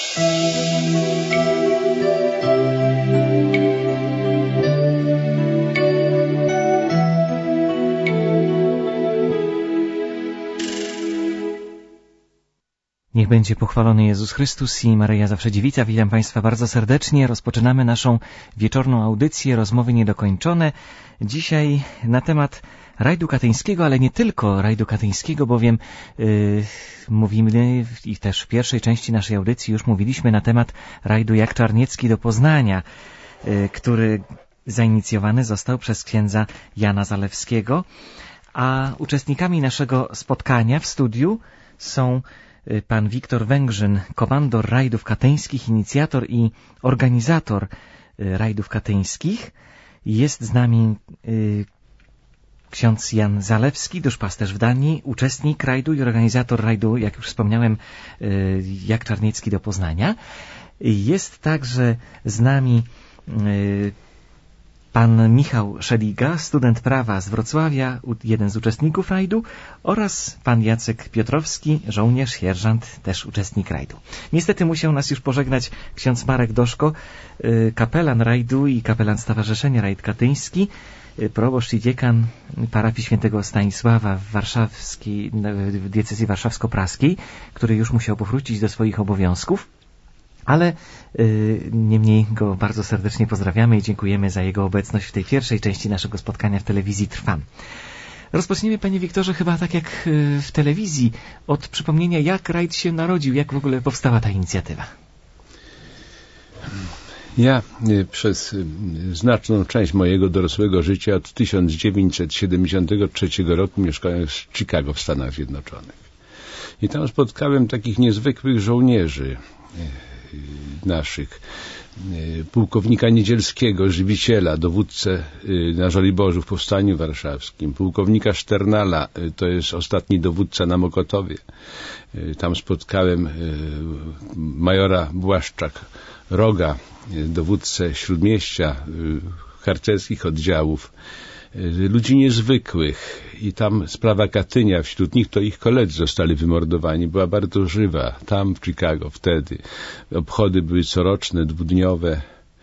Niech będzie pochwalony Jezus Chrystus i Maryja Zawsze Dziewica. Witam Państwa bardzo serdecznie. Rozpoczynamy naszą wieczorną audycję Rozmowy Niedokończone. Dzisiaj na temat rajdu katyńskiego, ale nie tylko rajdu katyńskiego, bowiem mówimy i też w pierwszej części naszej audycji już mówiliśmy na temat rajdu Jak Czarniecki do Poznania, który zainicjowany został przez księdza Jana Zalewskiego, a uczestnikami naszego spotkania w studiu są pan Wiktor Węgrzyn, komandor rajdów katyńskich, inicjator i organizator rajdów katyńskich. Jest z nami ksiądz Jan Zalewski, duszpasterz w Danii, uczestnik rajdu i organizator rajdu, jak już wspomniałem, Jak Czarniecki do Poznania. Jest także z nami pan Michał Szeliga, student prawa z Wrocławia, jeden z uczestników rajdu, oraz pan Jacek Piotrowski, żołnierz, sierżant, też uczestnik rajdu. Niestety musiał nas już pożegnać ksiądz Marek Doszko, kapelan rajdu i kapelan Stowarzyszenia Rajd Katyński, proboszcz i dziekan parafii świętego Stanisława w diecezji warszawsko-praskiej, który już musiał powrócić do swoich obowiązków. Ale niemniej go bardzo serdecznie pozdrawiamy i dziękujemy za jego obecność w tej pierwszej części naszego spotkania w telewizji Trwam. Rozpoczniemy, panie Wiktorze, chyba tak jak w telewizji, od przypomnienia, jak rajd się narodził, jak w ogóle powstała ta inicjatywa. Ja przez znaczną część mojego dorosłego życia od 1973 roku mieszkałem w Chicago w Stanach Zjednoczonych. I tam spotkałem takich niezwykłych żołnierzy naszych, pułkownika Niedzielskiego, żywiciela, dowódcę na Żoliborzu w Powstaniu Warszawskim, pułkownika Szternala, to jest ostatni dowódca na Mokotowie. Tam spotkałem majora Błaszczak-Roga, dowódcę Śródmieścia, harcerskich oddziałów, ludzi niezwykłych. I tam sprawa Katynia, wśród nich to ich koledzy zostali wymordowani, była bardzo żywa, tam w Chicago wtedy. Obchody były coroczne, dwudniowe.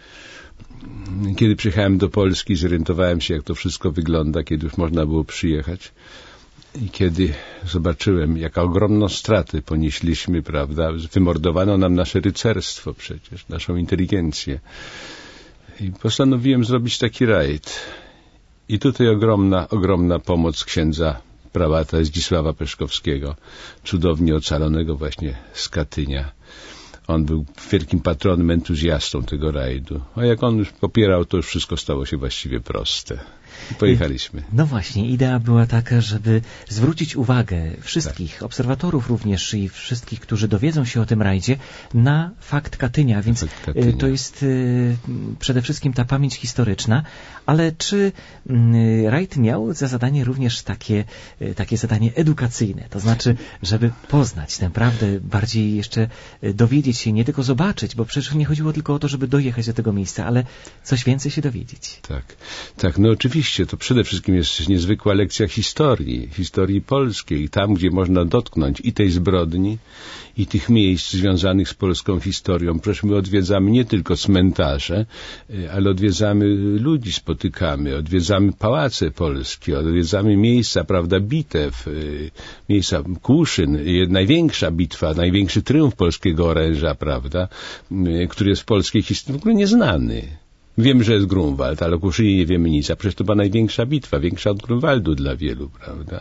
Kiedy przyjechałem do Polski, zorientowałem się, jak to wszystko wygląda, kiedy już można było przyjechać. I kiedy zobaczyłem, jaka ogromną stratę ponieśliśmy, prawda, wymordowano nam nasze rycerstwo przecież, naszą inteligencję. I postanowiłem zrobić taki rajd. I tutaj ogromna pomoc księdza prałata Zdzisława Peszkowskiego, cudownie ocalonego właśnie z Katynia. On był wielkim patronem, entuzjastą tego rajdu. A jak on już popierał, to już wszystko stało się właściwie proste. I pojechaliśmy. No właśnie, idea była taka, żeby zwrócić uwagę wszystkich, obserwatorów również i wszystkich, którzy dowiedzą się o tym rajdzie, na fakt Katynia, więc to jest przede wszystkim ta pamięć historyczna, ale czy rajd miał za zadanie również takie zadanie edukacyjne, to znaczy, żeby poznać tę prawdę, bardziej jeszcze dowiedzieć się, nie tylko zobaczyć, bo przecież nie chodziło tylko o to, żeby dojechać do tego miejsca, ale coś więcej się dowiedzieć. Tak, no oczywiście, to przede wszystkim jest niezwykła lekcja historii polskiej, tam, gdzie można dotknąć i tej zbrodni, i tych miejsc związanych z polską historią. Przecież my odwiedzamy nie tylko cmentarze, ale odwiedzamy ludzi, spotykamy, odwiedzamy pałace polskie, odwiedzamy miejsca, prawda, bitew, miejsca Kłuszyn, największa bitwa, największy triumf polskiego oręża, prawda, który jest w polskiej historii w ogóle nieznany. Wiemy, że jest Grunwald, ale o Kłuszynie nie wiemy nic, a przecież to była największa bitwa, większa od Grunwaldu dla wielu, prawda.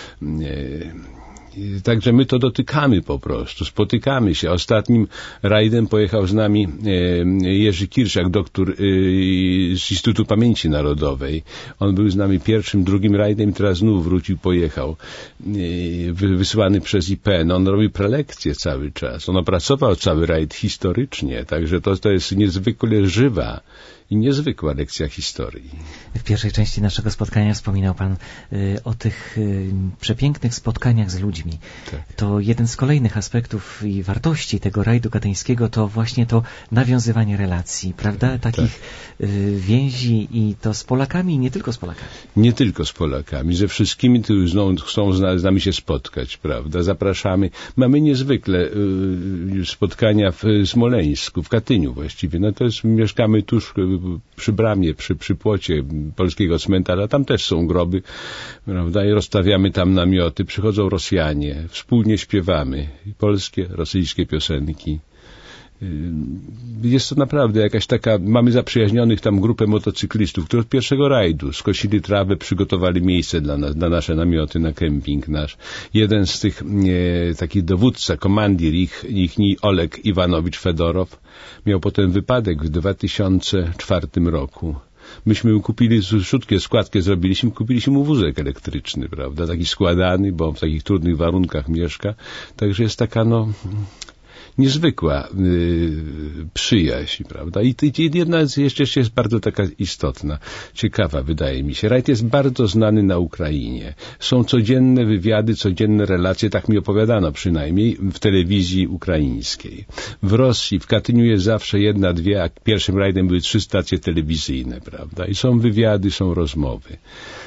Także my to dotykamy po prostu, spotykamy się. Ostatnim rajdem pojechał z nami Jerzy Kirszak, doktor z Instytutu Pamięci Narodowej. On był z nami pierwszym, drugim rajdem i teraz znów wrócił, pojechał. Wysłany przez IPN. On robił prelekcje cały czas. On opracował cały rajd historycznie, także to jest niezwykle żywa i niezwykła lekcja historii. W pierwszej części naszego spotkania wspominał Pan o tych przepięknych spotkaniach z ludźmi. Tak. To jeden z kolejnych aspektów i wartości tego rajdu katyńskiego to właśnie to nawiązywanie relacji, prawda? Takich więzi i to z Polakami i nie tylko z Polakami. Nie tylko z Polakami, ze wszystkimi, którzy chcą z nami się spotkać, prawda? Zapraszamy. Mamy niezwykle spotkania w Smoleńsku, w Katyniu właściwie. No to jest, mieszkamy tuż przy bramie, przy płocie polskiego cmentarza. Tam też są groby, prawda? I rozstawiamy tam namioty. Przychodzą Rosjanie. Wspólnie śpiewamy polskie, rosyjskie piosenki. Jest to naprawdę jakaś taka, mamy zaprzyjaźnionych tam grupę motocyklistów, którzy od pierwszego rajdu skosili trawę, przygotowali miejsce dla nas, na nasze namioty, na kemping nasz. Jeden z tych takich dowódca, komandir ich Oleg Iwanowicz Fedorow, miał potem wypadek w 2004 roku. Myśmy kupili składkę zrobiliśmy, kupiliśmy mu wózek elektryczny, prawda, taki składany, bo w takich trudnych warunkach mieszka. Także jest taka, niezwykła przyjaźń, prawda? I jedna jeszcze jest bardzo taka istotna, ciekawa, wydaje mi się. Rajd jest bardzo znany na Ukrainie. Są codzienne wywiady, codzienne relacje, tak mi opowiadano przynajmniej, w telewizji ukraińskiej. W Rosji, w Katyniu jest zawsze jedna, dwie, a pierwszym rajdem były 3 stacje telewizyjne, prawda? I są wywiady, są rozmowy.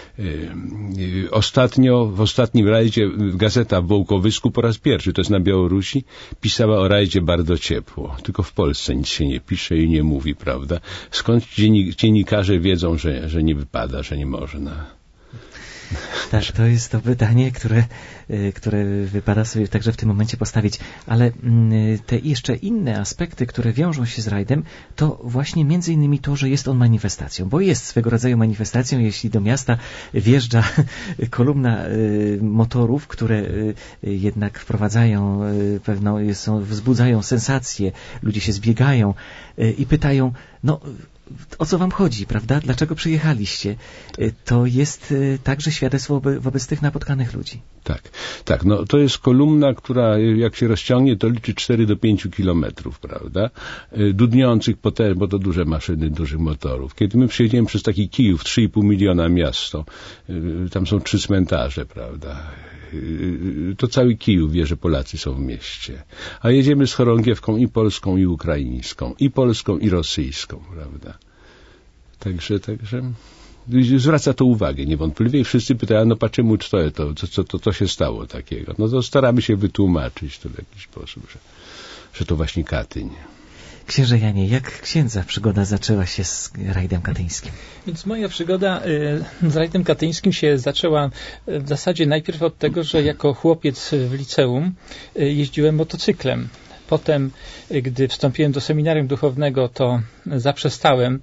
W ostatnim rajdzie gazeta w Wołkowysku po raz pierwszy, to jest na Białorusi, pisała o rajdzie bardzo ciepło. Tylko w Polsce nic się nie pisze i nie mówi, prawda? Skąd dziennikarze wiedzą, że nie wypada, że nie można? Tak, to jest to pytanie, które wypada sobie także w tym momencie postawić. Ale te jeszcze inne aspekty, które wiążą się z rajdem, to właśnie między innymi to, że jest on manifestacją, bo jest swego rodzaju manifestacją, jeśli do miasta wjeżdża kolumna motorów, które jednak wprowadzają wzbudzają sensację, ludzie się zbiegają i pytają, o co wam chodzi, prawda? Dlaczego przyjechaliście? To jest także świadectwo wobec tych napotkanych ludzi. Tak. To jest kolumna, która jak się rozciągnie, to liczy 4 do 5 kilometrów, prawda? Dudniących bo to duże maszyny, dużych motorów. Kiedy my przyjedziemy przez taki Kijów, 3,5 miliona miasto, tam są 3 cmentarze, prawda? To cały Kijów wie, że Polacy są w mieście. A jedziemy z chorągiewką i polską, i ukraińską, i polską, i rosyjską, prawda? Także zwraca to uwagę niewątpliwie i wszyscy pytają, czemu co się stało takiego? To staramy się wytłumaczyć to w jakiś sposób, że to właśnie Katyń. Księże Janie, jak księdza przygoda zaczęła się z rajdem katyńskim? Więc moja przygoda z rajdem katyńskim się zaczęła w zasadzie najpierw od tego, że jako chłopiec w liceum jeździłem motocyklem. Potem, gdy wstąpiłem do seminarium duchownego, to zaprzestałem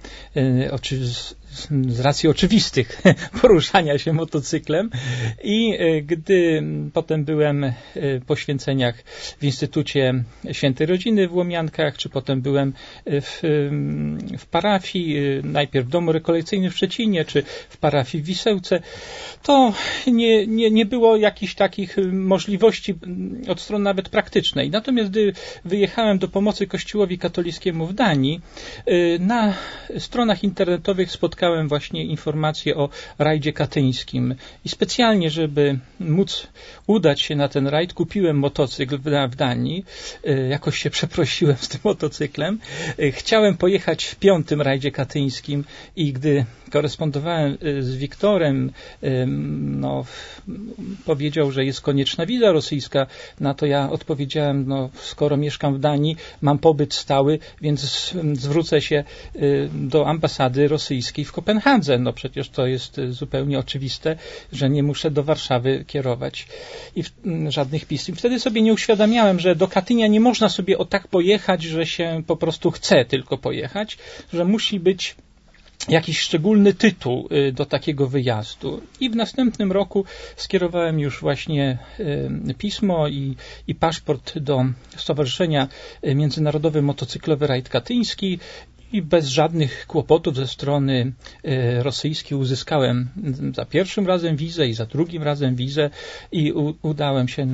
z racji oczywistych poruszania się motocyklem i gdy potem byłem po święceniach w Instytucie Świętej Rodziny w Łomiankach, czy potem byłem w parafii, najpierw w Domu Rekolekcyjnym w Szczecinie, czy w parafii w Wisełce, to nie było jakichś takich możliwości od strony nawet praktycznej. Natomiast gdy wyjechałem do pomocy Kościołowi katolickiemu w Danii, na stronach internetowych spotkałem właśnie informacje o rajdzie katyńskim i specjalnie, żeby móc udać się na ten rajd, kupiłem motocykl w Danii. Jakoś się przeprosiłem z tym motocyklem. Chciałem pojechać w 5. rajdzie katyńskim i gdy korespondowałem z Wiktorem, powiedział, że jest konieczna wiza rosyjska. Na to ja odpowiedziałem, skoro mieszkam w Danii, mam pobyt stały, więc zwrócę się do ambasady rosyjskiej w Kopenhadze. Przecież to jest zupełnie oczywiste, że nie muszę do Warszawy kierować i żadnych pism. Wtedy sobie nie uświadamiałem, że do Katynia nie można sobie tak pojechać, że się po prostu chce tylko pojechać, że musi być jakiś szczególny tytuł do takiego wyjazdu. I w następnym roku skierowałem już właśnie pismo i paszport do Stowarzyszenia Międzynarodowy Motocyklowy Rajd Katyński i bez żadnych kłopotów ze strony rosyjskiej uzyskałem za pierwszym razem wizę i za drugim razem wizę i udałem się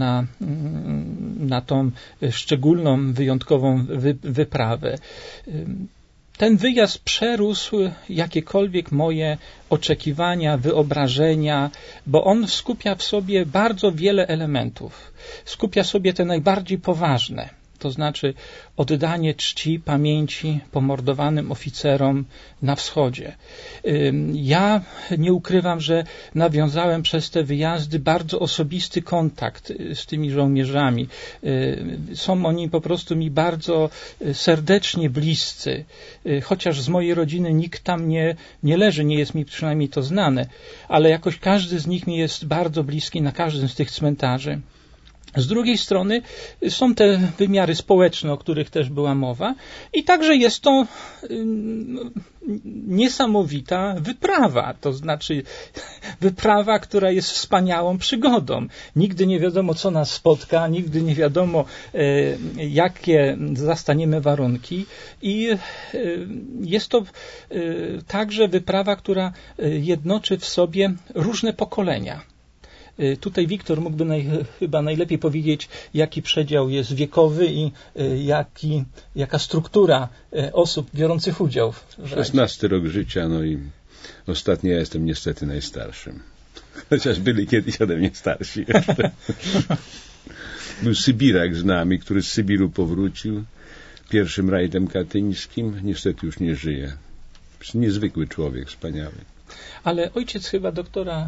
na tą szczególną, wyjątkową wyprawę. ten wyjazd przerósł jakiekolwiek moje oczekiwania, wyobrażenia, bo on skupia w sobie bardzo wiele elementów. Skupia sobie te najbardziej poważne, to znaczy oddanie czci, pamięci pomordowanym oficerom na wschodzie. Ja nie ukrywam, że nawiązałem przez te wyjazdy bardzo osobisty kontakt z tymi żołnierzami. Są oni po prostu mi bardzo serdecznie bliscy, chociaż z mojej rodziny nikt tam nie leży, nie jest mi przynajmniej to znane, ale jakoś każdy z nich mi jest bardzo bliski na każdym z tych cmentarzy. Z drugiej strony są te wymiary społeczne, o których też była mowa, i także jest to niesamowita wyprawa, to znaczy wyprawa, która jest wspaniałą przygodą. Nigdy nie wiadomo, co nas spotka, nigdy nie wiadomo, jakie zastaniemy warunki, i jest to także wyprawa, która jednoczy w sobie różne pokolenia. Tutaj Wiktor mógłby chyba najlepiej powiedzieć, jaki przedział jest wiekowy i jaka struktura osób biorących udział w rajdzie. 16 rok życia, no i ostatnio ja jestem niestety najstarszym. Chociaż byli kiedyś ode mnie starsi jeszcze. Był Sybirak z nami, który z Sybiru powrócił pierwszym rajdem katyńskim. Niestety już nie żyje. Niezwykły człowiek, wspaniały. Ale ojciec chyba doktora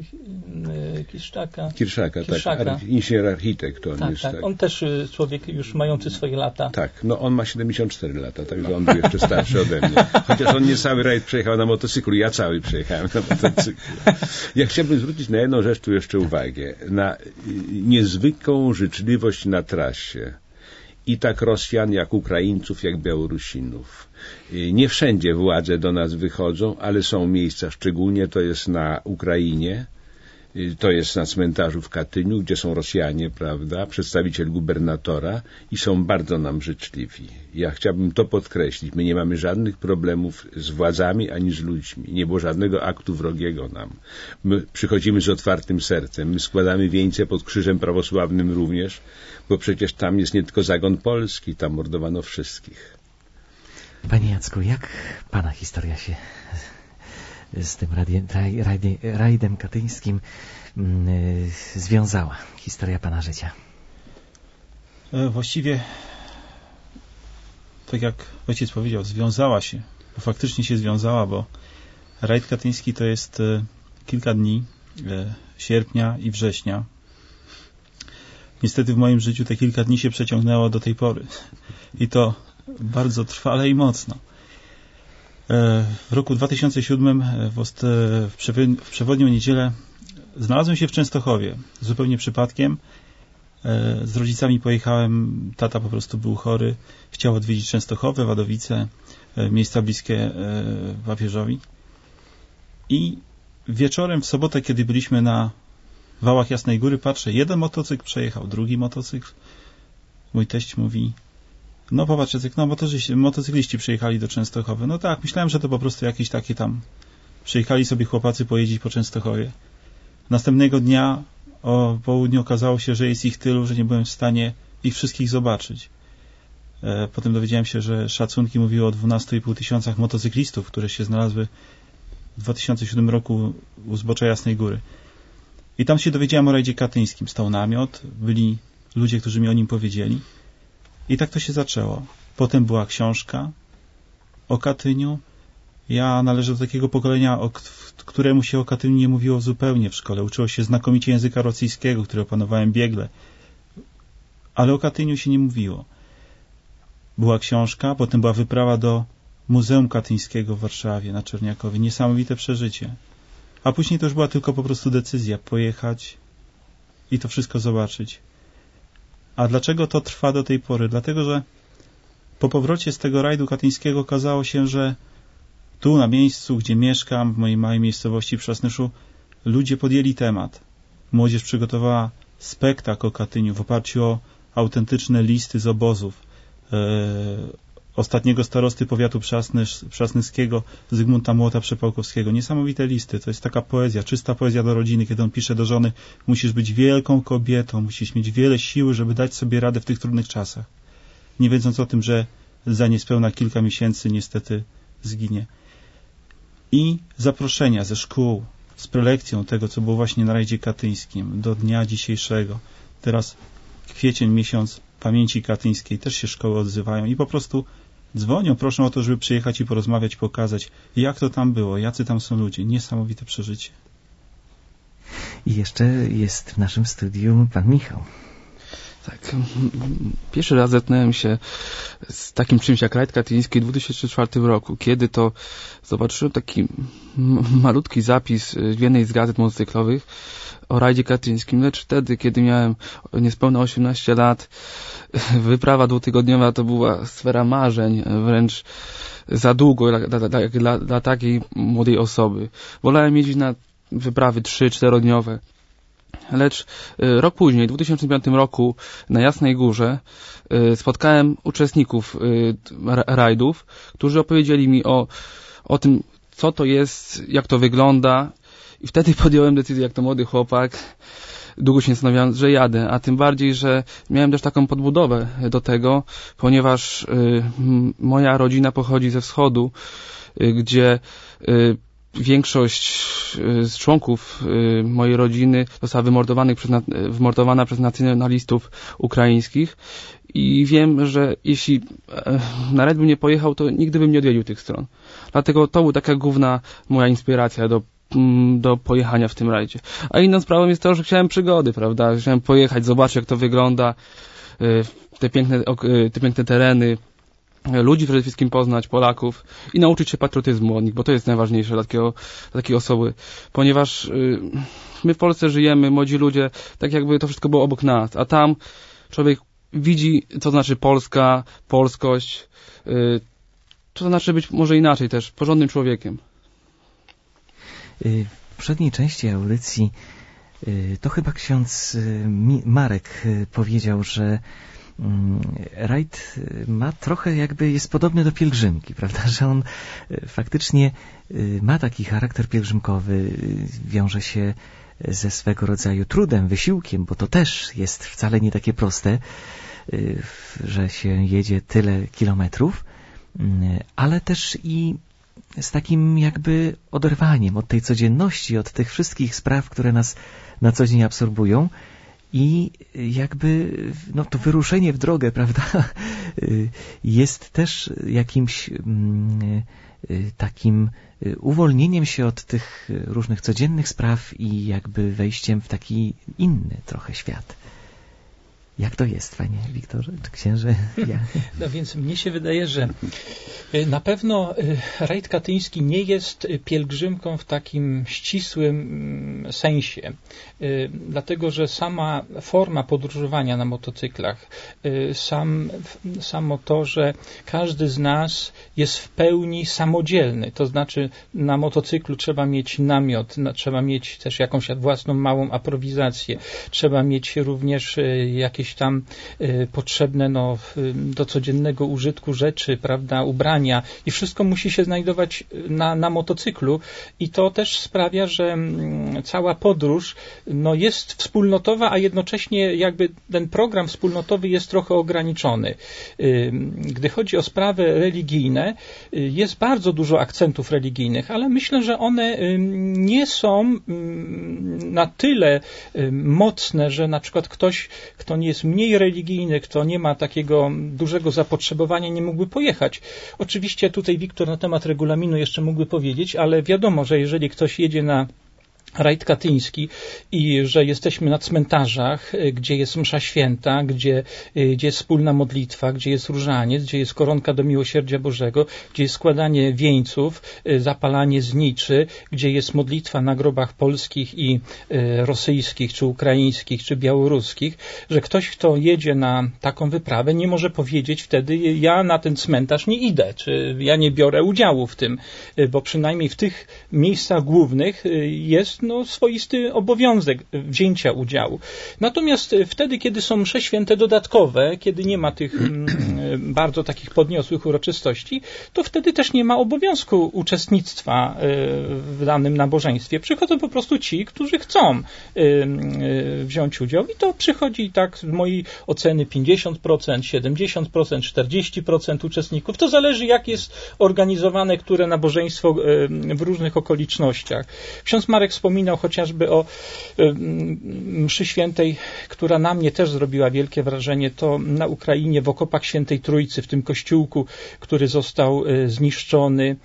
Kirszaka, tak, inżynier architekt on jest. Tak. On też człowiek już mający swoje lata. Tak, no on ma 74 lata, także on był jeszcze starszy ode mnie. Chociaż on nie cały rajd przejechał na motocyklu, ja cały przejechałem na motocyklu. Ja chciałbym zwrócić na jedną rzecz tu jeszcze uwagę, na niezwykłą życzliwość na trasie. I tak Rosjan, jak Ukraińców, jak Białorusinów. Nie wszędzie władze do nas wychodzą, ale są miejsca, szczególnie to jest na Ukrainie, to jest na cmentarzu w Katyniu, gdzie są Rosjanie, prawda, przedstawiciel gubernatora, i są bardzo nam życzliwi. Ja chciałbym to podkreślić. My nie mamy żadnych problemów z władzami ani z ludźmi. Nie było żadnego aktu wrogiego nam. My przychodzimy z otwartym sercem. My składamy wieńce pod krzyżem prawosławnym również, bo przecież tam jest nie tylko zagon polski, tam mordowano wszystkich. Panie Jacku, jak pana historia się z tym rajdem katyńskim związała? Historia pana życia. Właściwie, tak jak ojciec powiedział, związała się. Bo faktycznie się związała, bo rajd katyński to jest kilka dni sierpnia i września. Niestety w moim życiu te kilka dni się przeciągnęło do tej pory. I to bardzo trwale i mocno. W roku 2007 w przewodnią niedzielę znalazłem się w Częstochowie. Zupełnie przypadkiem. Z rodzicami pojechałem. Tata po prostu był chory. Chciał odwiedzić Częstochowę, Wadowice, miejsca bliskie Papieżowi. I wieczorem w sobotę, kiedy byliśmy na Wałach Jasnej Góry, patrzę, jeden motocykl przejechał, drugi motocykl. Mój teść mówi: no popatrz, Jacek, no motocykliści przyjechali do Częstochowy. No tak, myślałem, że to po prostu jakieś takie tam przyjechali sobie chłopacy pojeździć po Częstochowie. Następnego dnia o południu okazało się, że jest ich tylu, że nie byłem w stanie ich wszystkich zobaczyć. Potem dowiedziałem się, że szacunki mówiły o 12,5 tysiącach motocyklistów, które się znalazły w 2007 roku u zbocza Jasnej Góry. I tam się dowiedziałem o rajdzie katyńskim. Stał namiot, byli ludzie, którzy mi o nim powiedzieli. I tak to się zaczęło. Potem była książka o Katyniu. Ja należę do takiego pokolenia, któremu się o Katyniu nie mówiło zupełnie w szkole. Uczyło się znakomicie języka rosyjskiego, który opanowałem biegle. Ale o Katyniu się nie mówiło. Była książka, potem była wyprawa do Muzeum Katyńskiego w Warszawie na Czerniakowie. Niesamowite przeżycie. A później to już była tylko po prostu decyzja pojechać i to wszystko zobaczyć. A dlaczego to trwa do tej pory? Dlatego, że po powrocie z tego rajdu katyńskiego okazało się, że tu na miejscu, gdzie mieszkam, w mojej małej miejscowości przy Przasnyszu, ludzie podjęli temat. Młodzież przygotowała spektakl o Katyniu w oparciu o autentyczne listy z obozów ostatniego starosty powiatu przasnyskiego Zygmunta Młota-Przepałkowskiego. Niesamowite listy. To jest taka poezja, czysta poezja do rodziny, kiedy on pisze do żony: musisz być wielką kobietą, musisz mieć wiele siły, żeby dać sobie radę w tych trudnych czasach. Nie wiedząc o tym, że za niespełna kilka miesięcy niestety zginie. I zaproszenia ze szkół z prelekcją tego, co było właśnie na rajdzie katyńskim do dnia dzisiejszego. Teraz kwiecień, miesiąc pamięci katyńskiej, też się szkoły odzywają i po prostu dzwonią, proszą o to, żeby przyjechać i porozmawiać, pokazać, jak to tam było, jacy tam są ludzie. Niesamowite przeżycie. I jeszcze jest w naszym studiu pan Michał. Tak. Pierwszy raz zetknąłem się z takim czymś jak rajd katyński w 2004 roku, kiedy to zobaczyłem taki malutki zapis w jednej z gazet motocyklowych o rajdzie katyńskim, lecz wtedy, kiedy miałem niespełna 18 lat, wyprawa dwutygodniowa to była sfera marzeń, wręcz za długo dla takiej młodej osoby. Wolałem jeździć na wyprawy 3-4-dniowe. Lecz rok później, w 2005 roku, na Jasnej Górze spotkałem uczestników rajdów, którzy opowiedzieli mi o tym, co to jest, jak to wygląda, i wtedy podjąłem decyzję, jak to młody chłopak, długo się zastanawiałem, że jadę, a tym bardziej, że miałem też taką podbudowę do tego, ponieważ moja rodzina pochodzi ze wschodu, gdzie większość z członków mojej rodziny została wymordowana przez nacjonalistów ukraińskich i wiem, że jeśli na rajd bym nie pojechał, to nigdy bym nie odwiedził tych stron. Dlatego to była taka główna moja inspiracja do pojechania w tym rajdzie. A inną sprawą jest to, że chciałem przygody, prawda? Chciałem pojechać, zobaczyć, jak to wygląda, te piękne tereny, ludzi przede wszystkim poznać, Polaków i nauczyć się patriotyzmu od nich, bo to jest najważniejsze dla takiej osoby, ponieważ my w Polsce żyjemy, młodzi ludzie, tak jakby to wszystko było obok nas, a tam człowiek widzi, co znaczy Polska, polskość, co znaczy być może inaczej też, porządnym człowiekiem. W poprzedniej części audycji to chyba ksiądz Marek powiedział, że rajd ma trochę jakby, jest podobny do pielgrzymki, prawda, że on faktycznie ma taki charakter pielgrzymkowy, wiąże się ze swego rodzaju trudem, wysiłkiem, bo to też jest wcale nie takie proste, że się jedzie tyle kilometrów, ale też i z takim jakby oderwaniem od tej codzienności, od tych wszystkich spraw, które nas na co dzień absorbują. I jakby to wyruszenie w drogę, prawda, jest też jakimś takim uwolnieniem się od tych różnych codziennych spraw i jakby wejściem w taki inny trochę świat. Jak to jest, panie Wiktorze, czy księże? Ja. No więc mnie się wydaje, że na pewno rajd katyński nie jest pielgrzymką w takim ścisłym sensie, dlatego że sama forma podróżowania na motocyklach, samo to, że każdy z nas jest w pełni samodzielny, to znaczy na motocyklu trzeba mieć namiot, trzeba mieć też jakąś własną małą aprowizację, trzeba mieć również jakieś tam potrzebne do codziennego użytku rzeczy, prawda, ubrania i wszystko musi się znajdować na motocyklu i to też sprawia, że cała podróż jest wspólnotowa, a jednocześnie jakby ten program wspólnotowy jest trochę ograniczony. Gdy chodzi o sprawy religijne, jest bardzo dużo akcentów religijnych, ale myślę, że one nie są na tyle mocne, że na przykład ktoś, kto nie jest mniej religijny, kto nie ma takiego dużego zapotrzebowania, nie mógłby pojechać. Oczywiście tutaj Wiktor na temat regulaminu jeszcze mógłby powiedzieć, ale wiadomo, że jeżeli ktoś jedzie na rajd katyński i że jesteśmy na cmentarzach, gdzie jest msza święta, gdzie jest wspólna modlitwa, gdzie jest różaniec, gdzie jest koronka do miłosierdzia Bożego, gdzie jest składanie wieńców, zapalanie zniczy, gdzie jest modlitwa na grobach polskich i rosyjskich, czy ukraińskich, czy białoruskich, że ktoś, kto jedzie na taką wyprawę, nie może powiedzieć wtedy, ja na ten cmentarz nie idę, czy ja nie biorę udziału w tym, bo przynajmniej w tych miejscach głównych jest swoisty obowiązek wzięcia udziału. Natomiast wtedy, kiedy są msze święte dodatkowe, kiedy nie ma tych bardzo takich podniosłych uroczystości, to wtedy też nie ma obowiązku uczestnictwa w danym nabożeństwie. Przychodzą po prostu ci, którzy chcą wziąć udział i to przychodzi tak z mojej oceny 50%, 70%, 40% uczestników. To zależy, jak jest organizowane które nabożeństwo w różnych okolicznościach. Ksiądz Marek wspominał chociażby o mszy świętej, która na mnie też zrobiła wielkie wrażenie, to na Ukrainie w okopach Świętej Trójcy, w tym kościółku, który został zniszczony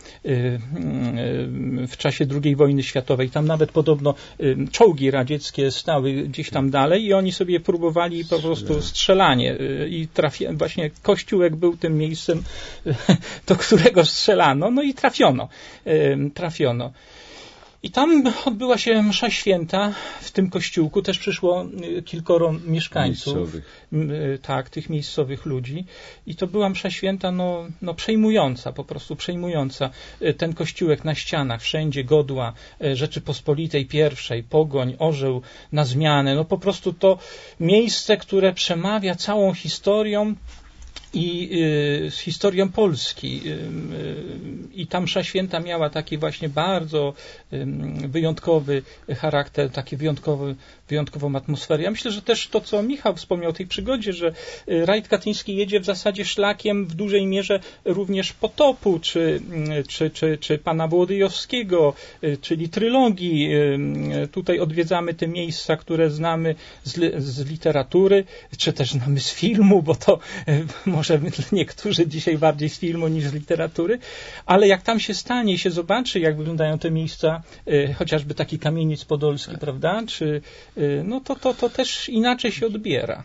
w czasie II wojny światowej. Tam nawet podobno czołgi radzieckie stały gdzieś tam dalej i oni sobie próbowali po prostu strzelanie i właśnie kościółek był tym miejscem, do którego strzelano, no i trafiono. I tam odbyła się msza święta w tym kościółku, też przyszło kilkoro mieszkańców, tych miejscowych ludzi i to była msza święta przejmująca, po prostu przejmująca. Ten kościółek na ścianach, wszędzie godła Rzeczypospolitej Pierwszej, pogoń, orzeł na zmianę, po prostu to miejsce, które przemawia całą historią i z historią Polski. I ta msza święta miała taki właśnie bardzo wyjątkowy charakter, taki wyjątkową atmosferę. Ja myślę, że też to, co Michał wspomniał o tej przygodzie, że rajd katyński jedzie w zasadzie szlakiem w dużej mierze również Potopu, czy pana Wołodyjowskiego, czyli trylogii. Tutaj odwiedzamy te miejsca, które znamy z literatury, czy też znamy z filmu, bo to może niektórzy dzisiaj bardziej z filmu niż z literatury, ale jak tam się stanie i się zobaczy, jak wyglądają te miejsca, chociażby taki Kamieniec Podolski, prawda, to też inaczej się odbiera.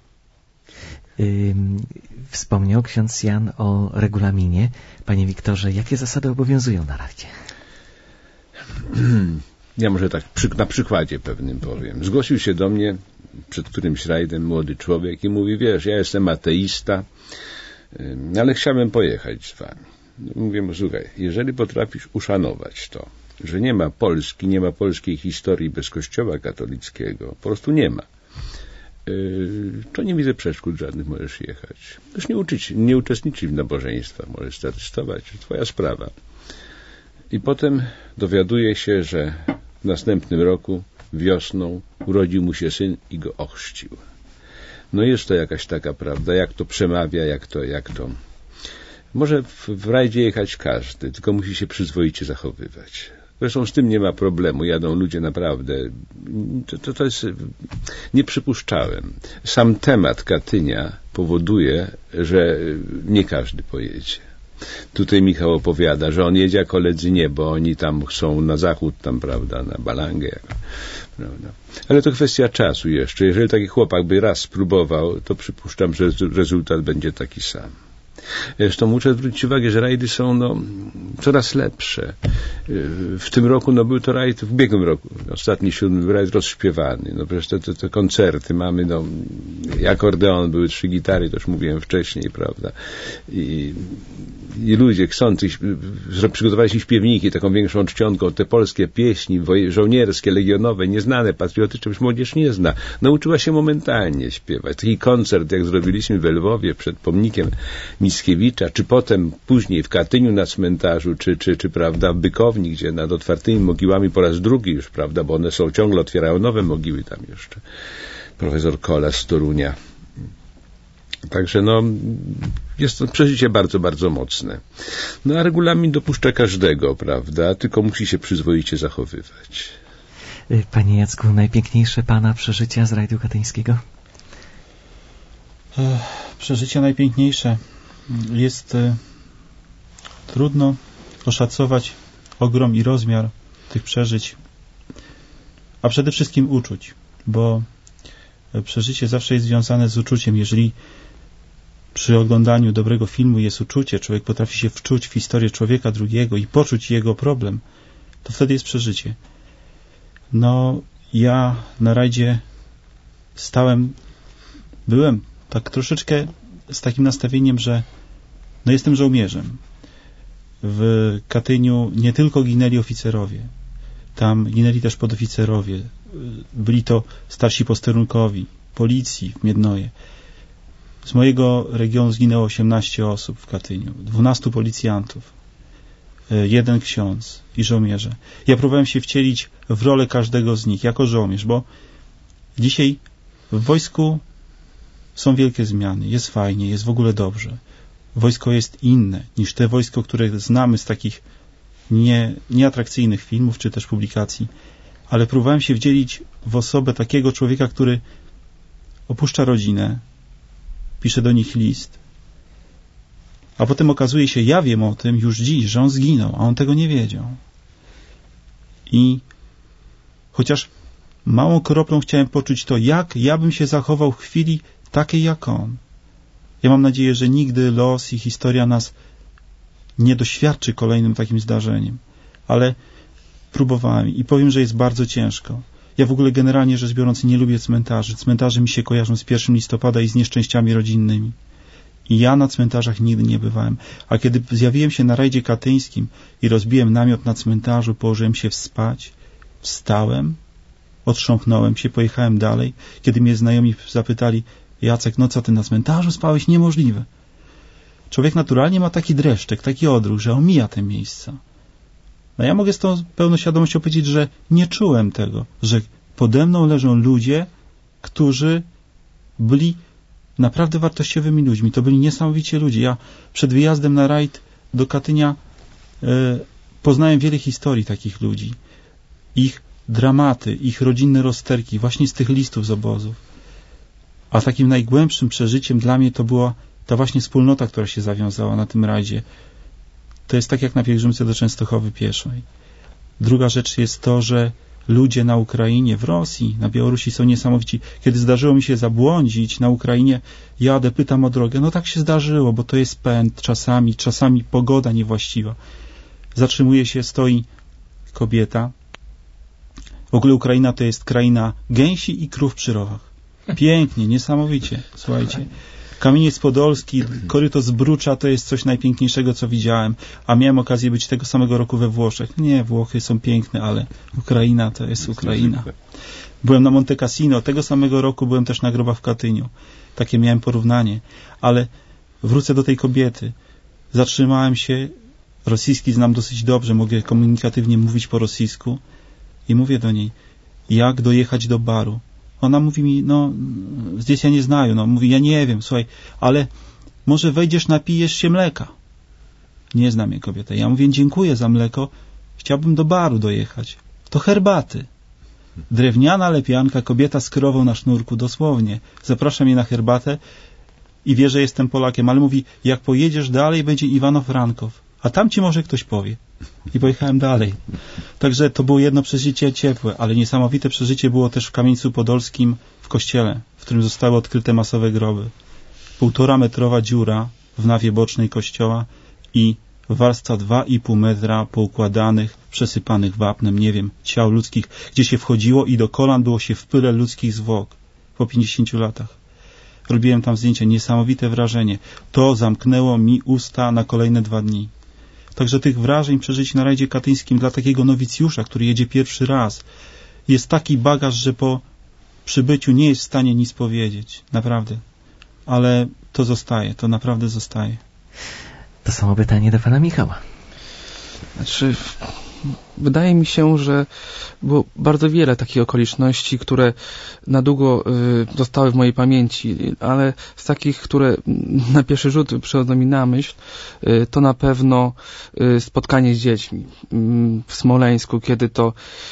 Wspomniał ksiądz Jan o regulaminie. Panie Wiktorze, jakie zasady obowiązują na rajdzie? Ja może tak na przykładzie pewnym powiem. Zgłosił się do mnie przed którymś rajdem młody człowiek i mówi, wiesz, ja jestem ateista, ale chciałbym pojechać z wami. Mówię mu, słuchaj, jeżeli potrafisz uszanować to, że nie ma Polski, nie ma polskiej historii bez Kościoła katolickiego, po prostu nie ma, to nie widzę przeszkód żadnych, możesz jechać. Możesz nie uczestniczyć w nabożeństwach, możesz statystować, twoja sprawa. I potem dowiaduje się, że w następnym roku wiosną urodził mu się syn i go ochrzcił. No jest to jakaś taka prawda, jak to przemawia, jak to. Może w rajdzie jechać każdy, tylko musi się przyzwoicie zachowywać. Zresztą z tym nie ma problemu, jadą ludzie naprawdę, to jest, nie przypuszczałem. Sam temat Katynia powoduje, że nie każdy pojedzie. Tutaj Michał opowiada, że on jedzie, a koledzy nie, bo oni tam chcą na zachód, tam, prawda, na Balangę. Prawda. Ale to kwestia czasu jeszcze. Jeżeli taki chłopak by raz spróbował, to przypuszczam, że rezultat będzie taki sam. Zresztą muszę zwrócić uwagę, że rajdy są coraz lepsze. W tym roku był to rajd, w ubiegłym roku, ostatni 7 rajd rozśpiewany. Przecież te koncerty mamy, akordeon, były 3 gitary, to już mówiłem wcześniej, prawda. I ludzie chcący, przygotowali się śpiewniki taką większą czcionką, te polskie pieśni żołnierskie, legionowe, nieznane, patriotyczne, już młodzież nie zna. Nauczyła się momentalnie śpiewać. Taki koncert, jak zrobiliśmy w Lwowie przed pomnikiem Mickiewicza, czy potem później w Katyniu na cmentarzu, czy prawda, w Bykowni, gdzie nad otwartymi mogiłami po raz drugi już, prawda, bo one są ciągle, otwierają nowe mogiły tam jeszcze. Profesor Kola z Torunia. Także jest to przeżycie bardzo, bardzo mocne. A regulamin dopuszcza każdego, prawda, tylko musi się przyzwoicie zachowywać. Panie Jacku, najpiękniejsze pana przeżycia z rajdu katyńskiego? Przeżycie najpiękniejsze. Jest trudno oszacować ogrom i rozmiar tych przeżyć, a przede wszystkim uczuć, bo przeżycie zawsze jest związane z uczuciem. Jeżeli przy oglądaniu dobrego filmu jest uczucie, człowiek potrafi się wczuć w historię człowieka drugiego i poczuć jego problem, to wtedy jest przeżycie. Ja na rajdzie byłem tak troszeczkę z takim nastawieniem, że jestem żołnierzem. W Katyniu nie tylko ginęli oficerowie, tam ginęli też podoficerowie, byli to starsi posterunkowi, policji w Miednoje. Z mojego regionu zginęło 18 osób w Katyniu, 12 policjantów, 1 ksiądz i żołnierze. Ja próbowałem się wcielić w rolę każdego z nich jako żołnierz, bo dzisiaj w wojsku są wielkie zmiany, jest fajnie, jest w ogóle dobrze. Wojsko jest inne niż te wojsko, które znamy z takich nieatrakcyjnych filmów czy też publikacji, ale próbowałem się wdzielić w osobę takiego człowieka, który opuszcza rodzinę, pisze do nich list, a potem okazuje się, ja wiem o tym już dziś, że on zginął, a on tego nie wiedział. I chociaż małą kroplą chciałem poczuć to, jak ja bym się zachował w chwili takiej jak on. Ja mam nadzieję, że nigdy los i historia nas nie doświadczy kolejnym takim zdarzeniem. Ale próbowałem i powiem, że jest bardzo ciężko. Ja w ogóle generalnie rzecz biorąc nie lubię cmentarzy. Cmentarze mi się kojarzą z 1 listopada i z nieszczęściami rodzinnymi. I ja na cmentarzach nigdy nie bywałem. A kiedy zjawiłem się na rajdzie katyńskim i rozbiłem namiot na cmentarzu, położyłem się spać, wstałem, otrząpnąłem się, pojechałem dalej. Kiedy mnie znajomi zapytali, Jacek, no co ty na cmentarzu spałeś? Niemożliwe. Człowiek naturalnie ma taki dreszczek, taki odruch, że omija te miejsca. No ja mogę z tą pełną świadomością powiedzieć, że nie czułem tego, że pode mną leżą ludzie, którzy byli naprawdę wartościowymi ludźmi. To byli niesamowici ludzie. Ja przed wyjazdem na rajd do Katynia poznałem wiele historii takich ludzi. Ich dramaty, ich rodzinne rozterki, właśnie z tych listów z obozów. A takim najgłębszym przeżyciem dla mnie to była ta właśnie wspólnota, która się zawiązała na tym rajdzie. To jest tak jak na pielgrzymce do Częstochowy pieszej. Druga rzecz jest to, że ludzie na Ukrainie, w Rosji, na Białorusi są niesamowici. Kiedy zdarzyło mi się zabłądzić na Ukrainie, jadę, pytam o drogę. No tak się zdarzyło, bo to jest pęd czasami pogoda niewłaściwa. Zatrzymuje się, stoi kobieta. W ogóle Ukraina to jest kraina gęsi i krów przy rowach. Pięknie, niesamowicie. Słuchajcie. Kamieniec Podolski, koryto Zbrucza to jest coś najpiękniejszego, co widziałem. A miałem okazję być tego samego roku we Włoszech. Nie, Włochy są piękne, ale Ukraina to jest Ukraina. Byłem na Monte Cassino. Tego samego roku byłem też na grobach w Katyniu. Takie miałem porównanie. Ale wrócę do tej kobiety. Zatrzymałem się. Rosyjski znam dosyć dobrze. Mogę komunikatywnie mówić po rosyjsku. I mówię do niej, jak dojechać do baru. Ona mówi mi, no, здесь ja nie znają. No, mówi, ja nie wiem, słuchaj, ale może wejdziesz, napijesz się mleka. Nie znam jej kobieta. Ja mówię, dziękuję za mleko, chciałbym do baru dojechać. To herbaty. Drewniana lepianka, kobieta z krową na sznurku, dosłownie. Zaprasza mnie na herbatę i wie, że jestem Polakiem, ale mówi, jak pojedziesz dalej, będzie Iwano-Frankow, a tam ci może ktoś powie. I pojechałem dalej. Także to było jedno przeżycie ciepłe, ale niesamowite przeżycie było też w Kamieńcu Podolskim w kościele, w którym zostały odkryte masowe groby. 1,5-metrowa dziura w nawie bocznej kościoła i warstwa 2,5 metra poukładanych, przesypanych wapnem, nie wiem, ciał ludzkich, gdzie się wchodziło i do kolan było się w pyle ludzkich zwłok po 50 latach. Robiłem tam zdjęcia, niesamowite wrażenie. To zamknęło mi usta na kolejne 2 dni. Także tych wrażeń przeżyć na rajdzie katyńskim dla takiego nowicjusza, który jedzie pierwszy raz, jest taki bagaż, że po przybyciu nie jest w stanie nic powiedzieć. Naprawdę. Ale to zostaje, to naprawdę zostaje. To samo pytanie do pana Michała. Znaczy, wydaje mi się, że było bardzo wiele takich okoliczności, które na długo zostały w mojej pamięci, ale z takich, które na pierwszy rzut przychodzą mi na myśl, to na pewno spotkanie z dziećmi w Smoleńsku, kiedy to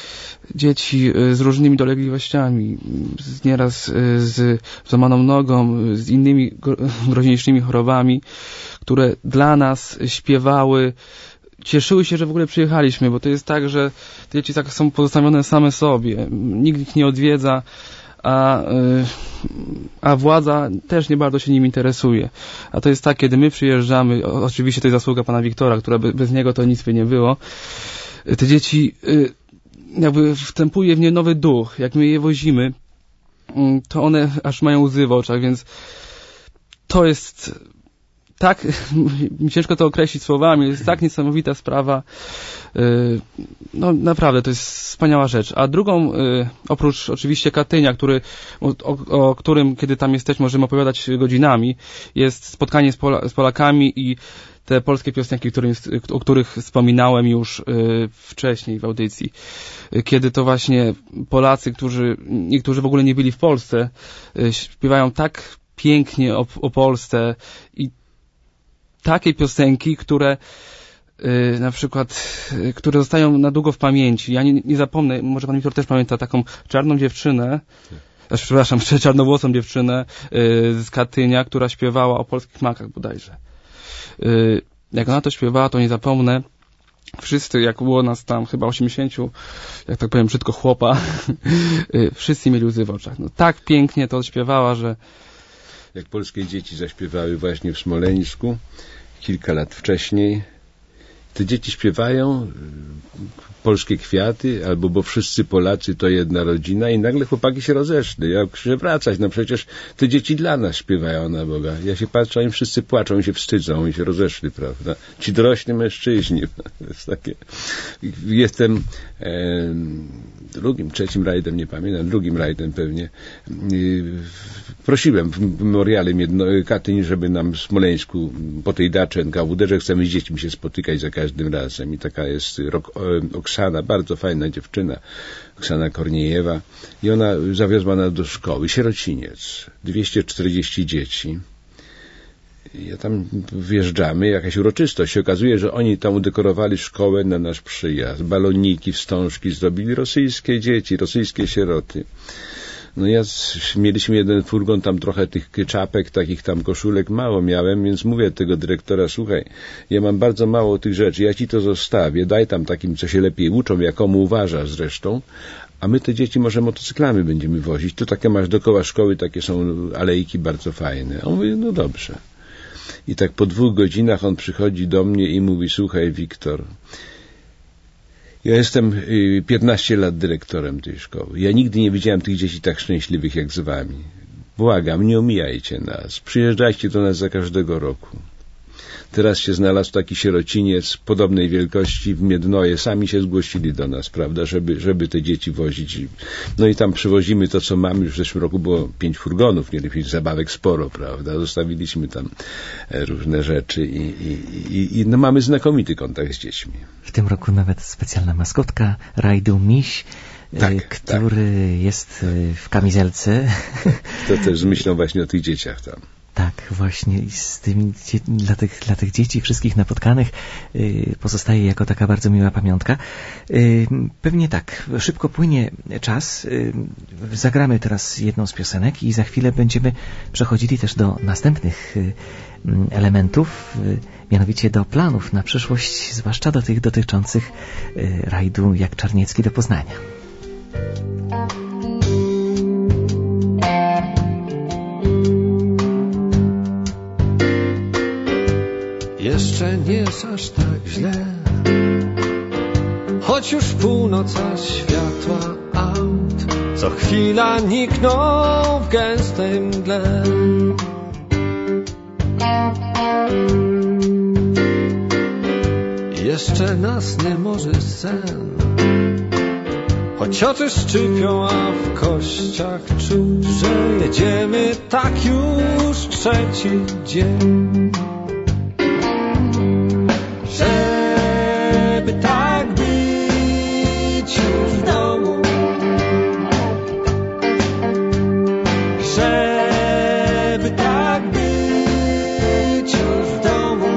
dzieci z różnymi dolegliwościami, nieraz z złamaną nogą, z innymi groźniejszymi chorobami, które dla nas śpiewały, cieszyły się, że w ogóle przyjechaliśmy, bo to jest tak, że te dzieci tak są pozostawione same sobie. Nikt ich nie odwiedza, a władza też nie bardzo się nim interesuje. A to jest tak, kiedy my przyjeżdżamy, oczywiście to jest zasługa pana Wiktora, która bez niego to nic by nie było, te dzieci jakby wstępuje w nie nowy duch. Jak my je wozimy, to one aż mają łzy w oczach, więc to jest tak, ciężko to określić słowami, jest tak niesamowita sprawa. No naprawdę, to jest wspaniała rzecz. A drugą, oprócz oczywiście Katynia, o którym, kiedy tam jesteśmy, możemy opowiadać godzinami, jest spotkanie z Polakami i te polskie piosenki, o których wspominałem już wcześniej w audycji. Kiedy to właśnie Polacy, niektórzy w ogóle nie byli w Polsce, śpiewają tak pięknie o Polsce i takie piosenki, które na przykład, które zostają na długo w pamięci. Ja nie zapomnę, może pan Wiktor też pamięta taką czarną dziewczynę, przepraszam, czarnowłosą dziewczynę z Katynia, która śpiewała o polskich makach bodajże. Jak ona to śpiewała, to nie zapomnę. Wszyscy, jak było nas tam chyba 80, jak tak powiem brzydko, chłopa, wszyscy mieli łzy w oczach. No, tak pięknie to śpiewała, że... Jak polskie dzieci zaśpiewały właśnie w Smoleńsku kilka lat wcześniej, te dzieci śpiewają polskie kwiaty, albo bo wszyscy Polacy to jedna rodzina i nagle chłopaki się rozeszli. Ja muszę wracać, no przecież te dzieci dla nas śpiewają na Boga. Ja się patrzę, oni wszyscy płaczą i się wstydzą i się rozeszli, prawda? Ci dorośli mężczyźni. To jest takie... Jestem trzecim rajdem, nie pamiętam, drugim rajdem pewnie. Prosiłem w memoriale Katyń, żeby nam w Smoleńsku po tej daczy NKWD, że chcemy z dziećmi się spotykać za każdym razem. I taka jest Oksana, bardzo fajna dziewczyna, Oksana Korniejewa. I ona zawiozła nas do szkoły, sierociniec, 240 dzieci. Ja tam wjeżdżamy, jakaś uroczystość. Się okazuje, że oni tam udekorowali szkołę na nasz przyjazd. Baloniki, wstążki zrobili rosyjskie dzieci, rosyjskie sieroty. No mieliśmy jeden furgon, tam trochę tych czapek, takich tam koszulek mało miałem, więc mówię do tego dyrektora, słuchaj, ja mam bardzo mało tych rzeczy, ja ci to zostawię, daj tam takim, co się lepiej uczą, jakomu uważasz zresztą, a my te dzieci może motocyklami będziemy wozić. Tu takie masz dookoła szkoły, takie są alejki bardzo fajne. A on mówi, no dobrze. I tak po 2 godzinach on przychodzi do mnie i mówi, słuchaj Wiktor, ja jestem 15 lat dyrektorem tej szkoły. Ja nigdy nie widziałem tych dzieci tak szczęśliwych jak z wami. Błagam, nie omijajcie nas. Przyjeżdżajcie do nas za każdego roku. Teraz się znalazł taki sierociniec podobnej wielkości w Miednoje. Sami się zgłosili do nas, prawda, żeby te dzieci wozić. No i tam przywozimy to, co mamy. Już w zeszłym roku było 5 furgonów, mieliśmy zabawek sporo, prawda. Zostawiliśmy tam różne rzeczy i no, mamy znakomity kontakt z dziećmi. W tym roku nawet specjalna maskotka rajdu Miś, który jest w kamizelce. To też z myślą właśnie o tych dzieciach tam. Tak, właśnie z tymi dla tych dzieci wszystkich napotkanych pozostaje jako taka bardzo miła pamiątka. Pewnie tak, szybko płynie czas. Zagramy teraz jedną z piosenek i za chwilę będziemy przechodzili też do następnych elementów, mianowicie do planów na przyszłość, zwłaszcza do tych dotyczących rajdu Jak Czarniecki do Poznania. Jeszcze nie jest aż tak źle, choć już północ, a światła aut co chwila nikną w gęstej mgle. Jeszcze nas nie może sen, choć oczy szczypią, a w kościach czuć, że jedziemy tak już 3. dzień. Żeby tak być już w domu, żeby tak być już w domu.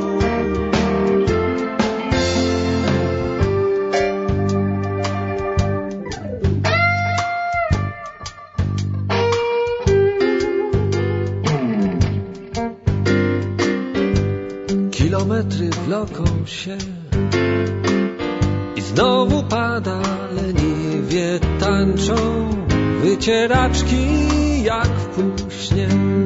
Kilometry wloką się i znowu pada, leniwie tańczą wycieraczki jak w półśnie.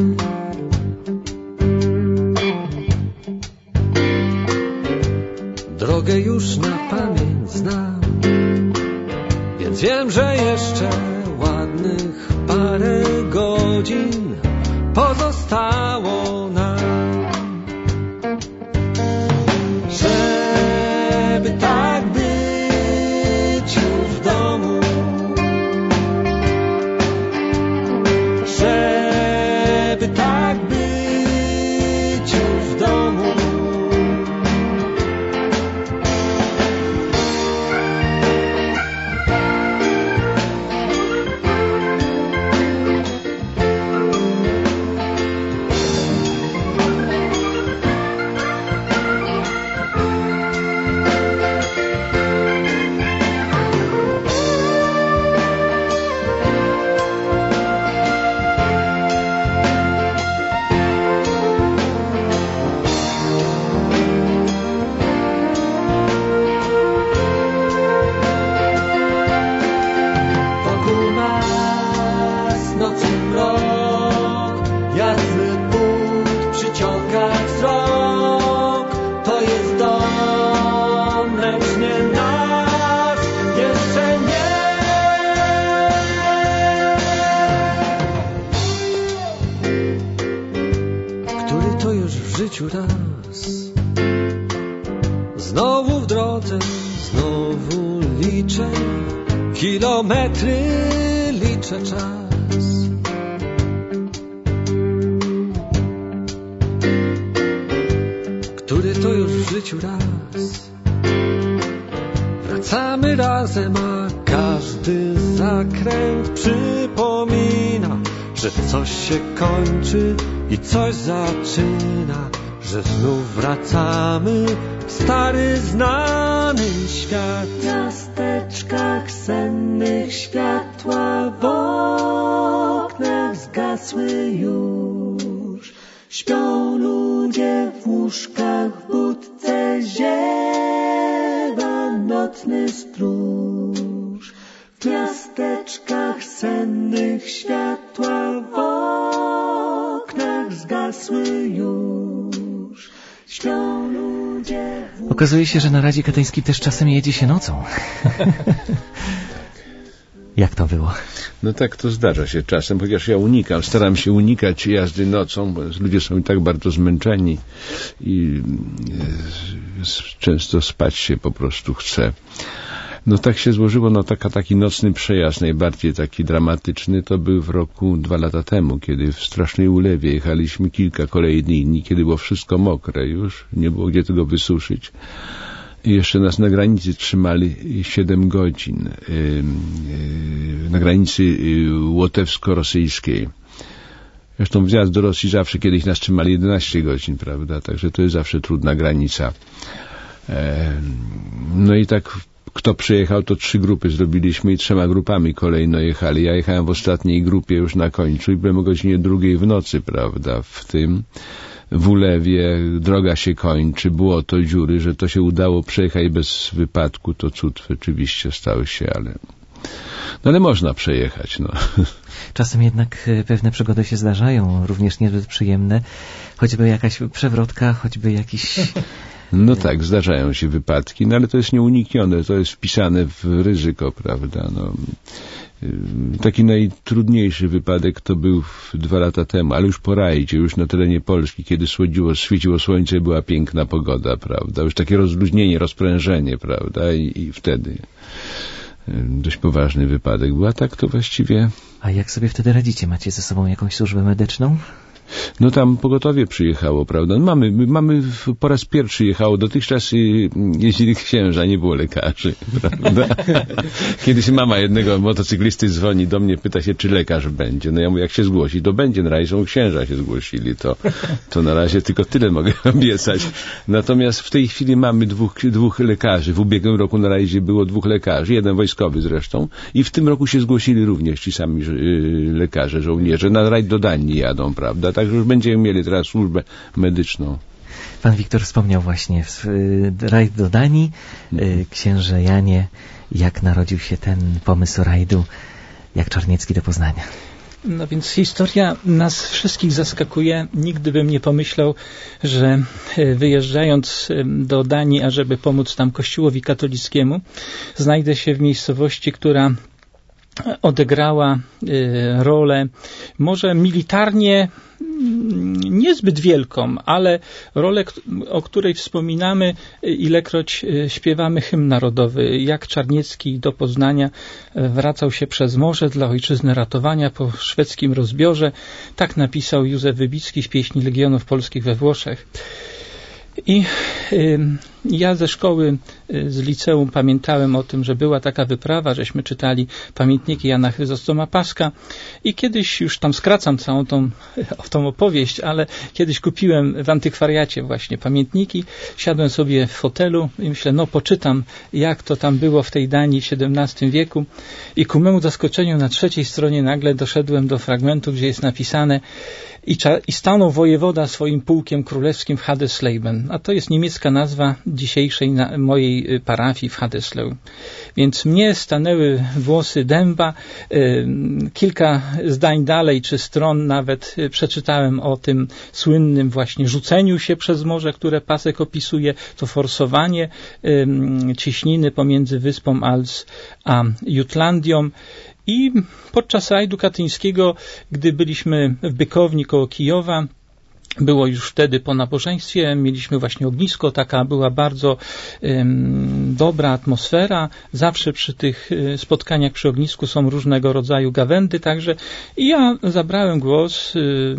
Drogę już na pamięć znam, więc wiem, że jeszcze ładnych parę godzin pozostało nam. życiu raz. Znowu w drodze, znowu liczę kilometry, liczę czas. Który to już w życiu raz. Wracamy razem, a każdy zakręt przypomina, że coś się kończy i coś zaczyna, że znów wracamy w stary, znany świat. W miasteczkach sennych światła w oknach zgasły już. Śpią ludzie w łóżkach, w budce ziewa nocny stróż. W miasteczkach sennych światła w oknach zgasły już. Śpią ludzie w... Okazuje się, że na Radzie Katyńskiej też czasem jedzie się nocą. Jak to było? No tak, to zdarza się czasem, chociaż ja staram się unikać jazdy nocą, bo ludzie są i tak bardzo zmęczeni i często spać się po prostu chce. No tak się złożyło, no taki nocny przejazd, najbardziej taki dramatyczny, to był w roku 2 lata temu, kiedy w strasznej ulewie jechaliśmy kilka kolejnych dni, kiedy było wszystko mokre już, nie było gdzie tego wysuszyć. I jeszcze nas na granicy trzymali 7 godzin, na granicy łotewsko-rosyjskiej. Zresztą wjazd do Rosji zawsze kiedyś nas trzymali 11 godzin, prawda, także to jest zawsze trudna granica. No i tak kto przyjechał, to 3 grupy zrobiliśmy i 3 grupami kolejno jechali. Ja jechałem w ostatniej grupie już na końcu i byłem o godzinie 2 w nocy, prawda, w ulewie, droga się kończy, błoto, dziury, że to się udało przejechać bez wypadku, to cud oczywiście stał się, ale można przejechać, no. Czasem jednak pewne przygody się zdarzają, również niezbyt przyjemne, choćby jakaś przewrotka, choćby jakiś... No tak, zdarzają się wypadki, no ale to jest nieuniknione, to jest wpisane w ryzyko, prawda, no. Taki najtrudniejszy wypadek to był 2 lata temu, ale już po rajdzie, już na terenie Polski, kiedy świeciło słońce, była piękna pogoda, prawda, już takie rozluźnienie, rozprężenie, prawda, i wtedy dość poważny wypadek był, a tak to właściwie... A jak sobie wtedy radzicie? Macie ze sobą jakąś służbę medyczną? No tam pogotowie przyjechało, prawda? Mamy po raz pierwszy jechało. Dotychczas jeździli księża, nie było lekarzy, prawda? Kiedyś mama jednego motocyklisty dzwoni do mnie, pyta się, czy lekarz będzie. No ja mówię, jak się zgłosi, to będzie. Na razie są księża się zgłosili. To na razie tylko tyle mogę obiecać. Natomiast w tej chwili mamy dwóch lekarzy. W ubiegłym roku na razie było 2 lekarzy, jeden wojskowy zresztą. I w tym roku się zgłosili również ci sami lekarze, żołnierze. Na rajd do Danii jadą, prawda? Także już będziemy mieli teraz służbę medyczną. Pan Wiktor wspomniał właśnie rajd do Danii. Księże Janie, jak narodził się ten pomysł rajdu, jak Czarniecki do Poznania? No więc historia nas wszystkich zaskakuje. Nigdy bym nie pomyślał, że wyjeżdżając do Danii, ażeby pomóc tam Kościołowi katolickiemu, znajdę się w miejscowości, która odegrała rolę może militarnie niezbyt wielką, ale rolę, o której wspominamy, ilekroć śpiewamy hymn narodowy. Jak Czarniecki do Poznania wracał się przez morze dla ojczyzny ratowania po szwedzkim rozbiorze. Tak napisał Józef Wybicki w pieśni Legionów Polskich we Włoszech. I ja ze szkoły, z liceum pamiętałem o tym, że była taka wyprawa, żeśmy czytali pamiętniki Jana Chryzostoma Paska i kiedyś, już tam skracam całą tą opowieść, ale kiedyś kupiłem w antykwariacie właśnie pamiętniki, siadłem sobie w fotelu i myślę, no poczytam, jak to tam było w tej Danii w XVII wieku i ku memu zaskoczeniu na 3. stronie nagle doszedłem do fragmentu, gdzie jest napisane i stanął wojewoda swoim pułkiem królewskim w Hadesleben, a to jest niemiecka nazwa dzisiejszej mojej parafii w Hadeslew. Więc mnie stanęły włosy dęba. Kilka zdań dalej, czy stron nawet, przeczytałem o tym słynnym właśnie rzuceniu się przez morze, które Pasek opisuje, to forsowanie cieśniny pomiędzy wyspą Als a Jutlandią. I podczas rajdu katyńskiego, gdy byliśmy w Bykowni koło Kijowa, było już wtedy po nabożeństwie, mieliśmy właśnie ognisko, taka była bardzo dobra atmosfera. Zawsze przy tych spotkaniach przy ognisku są różnego rodzaju gawędy, także i ja zabrałem głos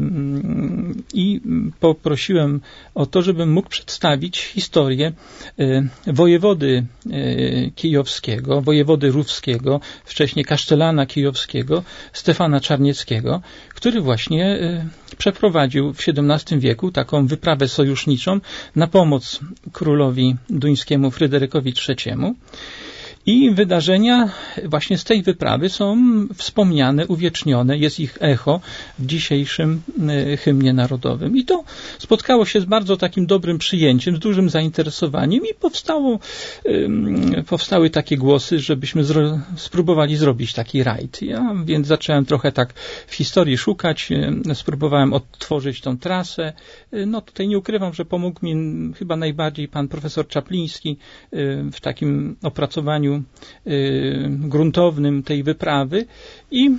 i poprosiłem o to, żebym mógł przedstawić historię wojewody kijowskiego, wojewody rówskiego, wcześniej kasztelana kijowskiego, Stefana Czarnieckiego, który właśnie przeprowadził w XVII wieku taką wyprawę sojuszniczą na pomoc królowi duńskiemu Fryderykowi III. I wydarzenia właśnie z tej wyprawy są wspomniane, uwiecznione, jest ich echo w dzisiejszym hymnie narodowym. I to spotkało się z bardzo takim dobrym przyjęciem, z dużym zainteresowaniem i powstały takie głosy, żebyśmy spróbowali zrobić taki rajd. Ja więc zacząłem trochę tak w historii szukać, spróbowałem odtworzyć tą trasę. No tutaj nie ukrywam, że pomógł mi chyba najbardziej pan profesor Czapliński w takim opracowaniu gruntownym tej wyprawy i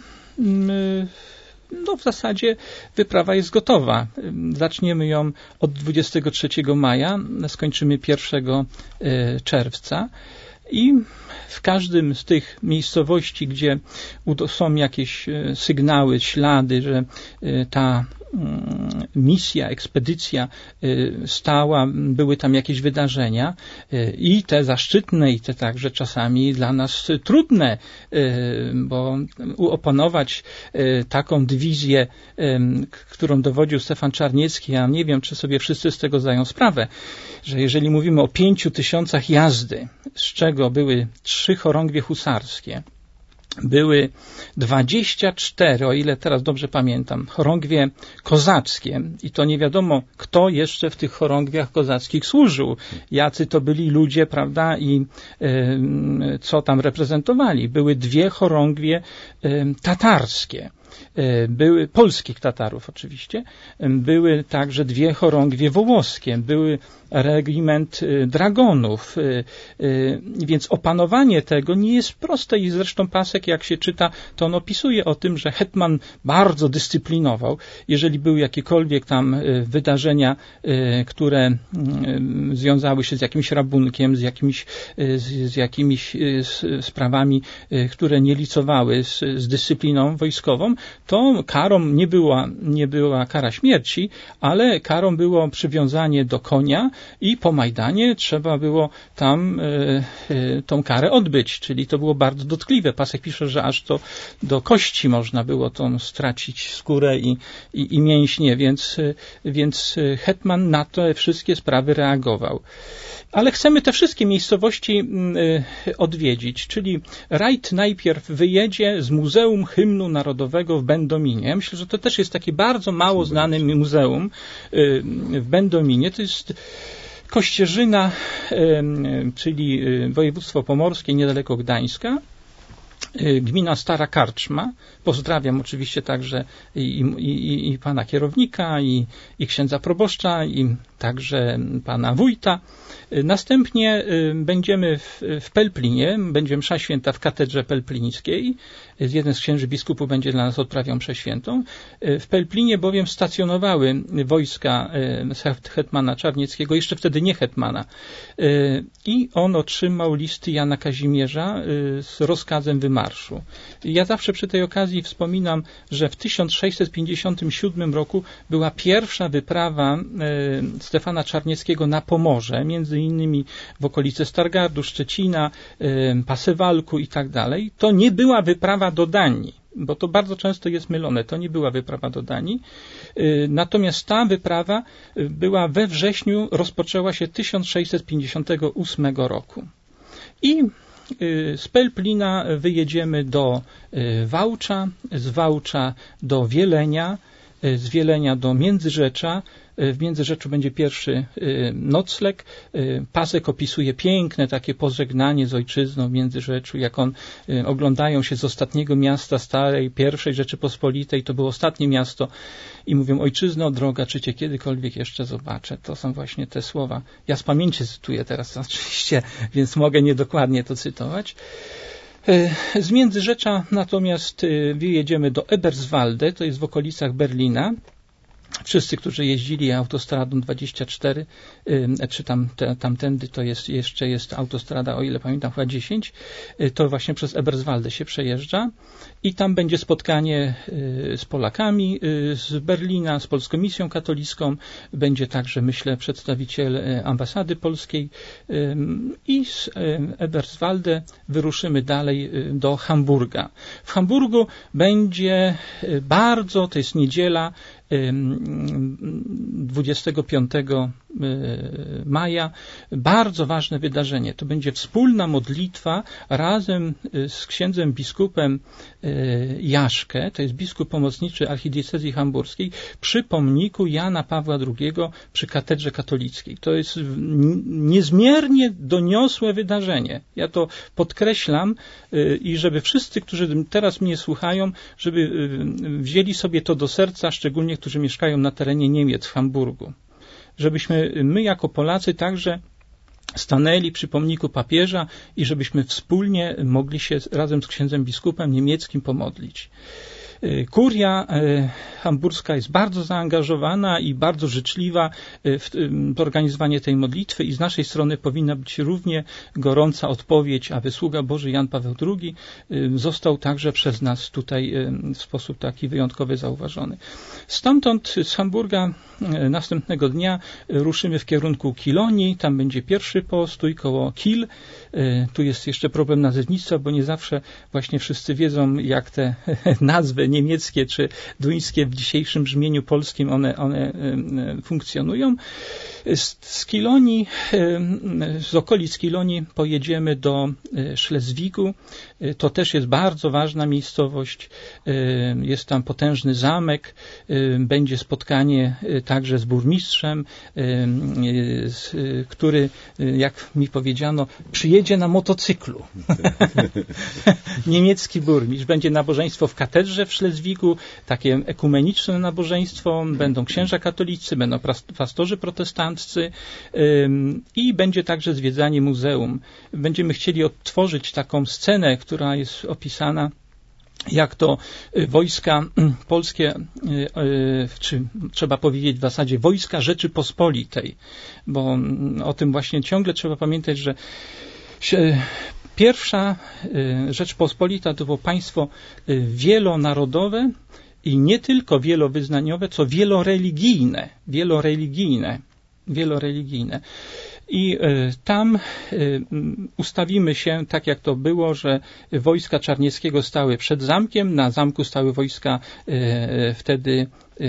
no w zasadzie wyprawa jest gotowa. Zaczniemy ją od 23 maja, skończymy 1 czerwca i w każdym z tych miejscowości, gdzie są jakieś sygnały, ślady, że ta misja, ekspedycja stała, były tam jakieś wydarzenia i te zaszczytne, i te także czasami dla nas trudne, bo opanować taką dywizję, którą dowodził Stefan Czarniecki, ja nie wiem, czy sobie wszyscy z tego zdają sprawę, że jeżeli mówimy o 5000 jazdy, z czego były 3 chorągwie husarskie, były 24, o ile teraz dobrze pamiętam, chorągwie kozackie i to nie wiadomo, kto jeszcze w tych chorągwiach kozackich służył, jacy to byli ludzie, prawda, i co tam reprezentowali. Były 2 chorągwie tatarskie. Były polskich Tatarów oczywiście, były także 2 chorągwie wołoskie, były regiment dragonów, więc opanowanie tego nie jest proste i zresztą Pasek, jak się czyta, to on opisuje o tym, że hetman bardzo dyscyplinował, jeżeli były jakiekolwiek tam wydarzenia, które związały się z jakimś rabunkiem, z jakimiś sprawami, które nie licowały z dyscypliną wojskową, to karą nie była kara śmierci, ale karą było przywiązanie do konia i po Majdanie trzeba było tam tą karę odbyć, czyli to było bardzo dotkliwe. Pasek pisze, że aż to do kości można było tą stracić skórę i mięśnie, więc hetman na te wszystkie sprawy reagował. Ale chcemy te wszystkie miejscowości odwiedzić, czyli rajd najpierw wyjedzie z Muzeum Hymnu Narodowego w Będominie. Myślę, że to też jest takie bardzo mało znane muzeum w Będominie. To jest Kościerzyna, czyli województwo pomorskie, niedaleko Gdańska. Gmina Stara Karczma. Pozdrawiam oczywiście także i pana kierownika, i księdza proboszcza, i także pana wójta. Następnie będziemy w Pelplinie, będzie msza święta w katedrze pelplińskiej. Jeden z księży biskupów będzie dla nas odprawiał mszę świętą. W Pelplinie bowiem stacjonowały wojska hetmana Czarnieckiego, jeszcze wtedy nie hetmana. I on otrzymał listy Jana Kazimierza z rozkazem wymarszu. Ja zawsze przy tej okazji wspominam, że w 1657 roku była pierwsza wyprawa Stefana Czarnieckiego na Pomorze, między innymi w okolice Stargardu, Szczecina, Pasewalku i tak dalej. To nie była wyprawa do Danii, bo to bardzo często jest mylone. To nie była wyprawa do Danii. Natomiast ta wyprawa była we wrześniu, rozpoczęła się 1658 roku. I z Pelplina wyjedziemy do Wałcza, z Wałcza do Wielenia, z Wielenia do Międzyrzecza. W Międzyrzeczu będzie pierwszy nocleg. Pasek opisuje piękne takie pożegnanie z ojczyzną w Międzyrzeczu, jak oglądają się z ostatniego miasta starej, pierwszej Rzeczypospolitej. To było ostatnie miasto i mówią: ojczyzno droga, czy cię kiedykolwiek jeszcze zobaczę. To są właśnie te słowa. Ja z pamięci cytuję teraz oczywiście, więc mogę niedokładnie to cytować. Z Międzyrzecza natomiast wyjedziemy do Eberswalde, to jest w okolicach Berlina. Wszyscy, którzy jeździli autostradą 24, czy tamtędy, to jeszcze jest autostrada, o ile pamiętam, chyba 10, to właśnie przez Eberswalde się przejeżdża i tam będzie spotkanie z Polakami z Berlina, z Polską Misją Katolicką, będzie także, myślę, przedstawiciel ambasady polskiej i z Eberswalde wyruszymy dalej do Hamburga. W Hamburgu będzie to jest niedziela, 25 maja, bardzo ważne wydarzenie. To będzie wspólna modlitwa razem z księdzem biskupem Jaszkę, to jest biskup pomocniczy archidiecezji hamburskiej, przy pomniku Jana Pawła II przy katedrze katolickiej. To jest niezmiernie doniosłe wydarzenie. Ja to podkreślam i żeby wszyscy, którzy teraz mnie słuchają, żeby wzięli sobie to do serca, szczególnie którzy mieszkają na terenie Niemiec, w Hamburgu. Żebyśmy my jako Polacy także stanęli przy pomniku papieża i żebyśmy wspólnie mogli się razem z księdzem biskupem niemieckim pomodlić. Kuria hamburska jest bardzo zaangażowana i bardzo życzliwa w organizowanie tej modlitwy i z naszej strony powinna być równie gorąca odpowiedź, a wysługa Boży Jan Paweł II został także przez nas tutaj w sposób taki wyjątkowy zauważony. Stamtąd z Hamburga następnego dnia ruszymy w kierunku Kilonii, tam będzie pierwszy postój koło Kiel. Tu jest jeszcze problem nazewnictwa, bo nie zawsze właśnie wszyscy wiedzą, jak te nazwy niemieckie czy duńskie w dzisiejszym brzmieniu polskim one funkcjonują. Z Kilonii, z okolic Kilonii pojedziemy do Szlezwigu. To też jest bardzo ważna miejscowość. Jest tam potężny zamek. Będzie spotkanie także z burmistrzem, który, jak mi powiedziano, przyjedzie na motocyklu. Niemiecki burmistrz. Będzie nabożeństwo w katedrze w Szlezwigu, takie ekumeniczne nabożeństwo. Będą księża katolicy, będą pastorzy protestanccy i będzie także zwiedzanie muzeum. Będziemy chcieli odtworzyć taką scenę, która jest opisana, jak to wojska polskie, czy trzeba powiedzieć w zasadzie wojska Rzeczypospolitej, bo o tym właśnie ciągle trzeba pamiętać, że pierwsza Rzeczpospolita to było państwo wielonarodowe i nie tylko wielowyznaniowe, co wieloreligijne. I tam ustawimy się tak, jak to było, że wojska Czarnieckiego stały przed zamkiem, na zamku stały wojska wtedy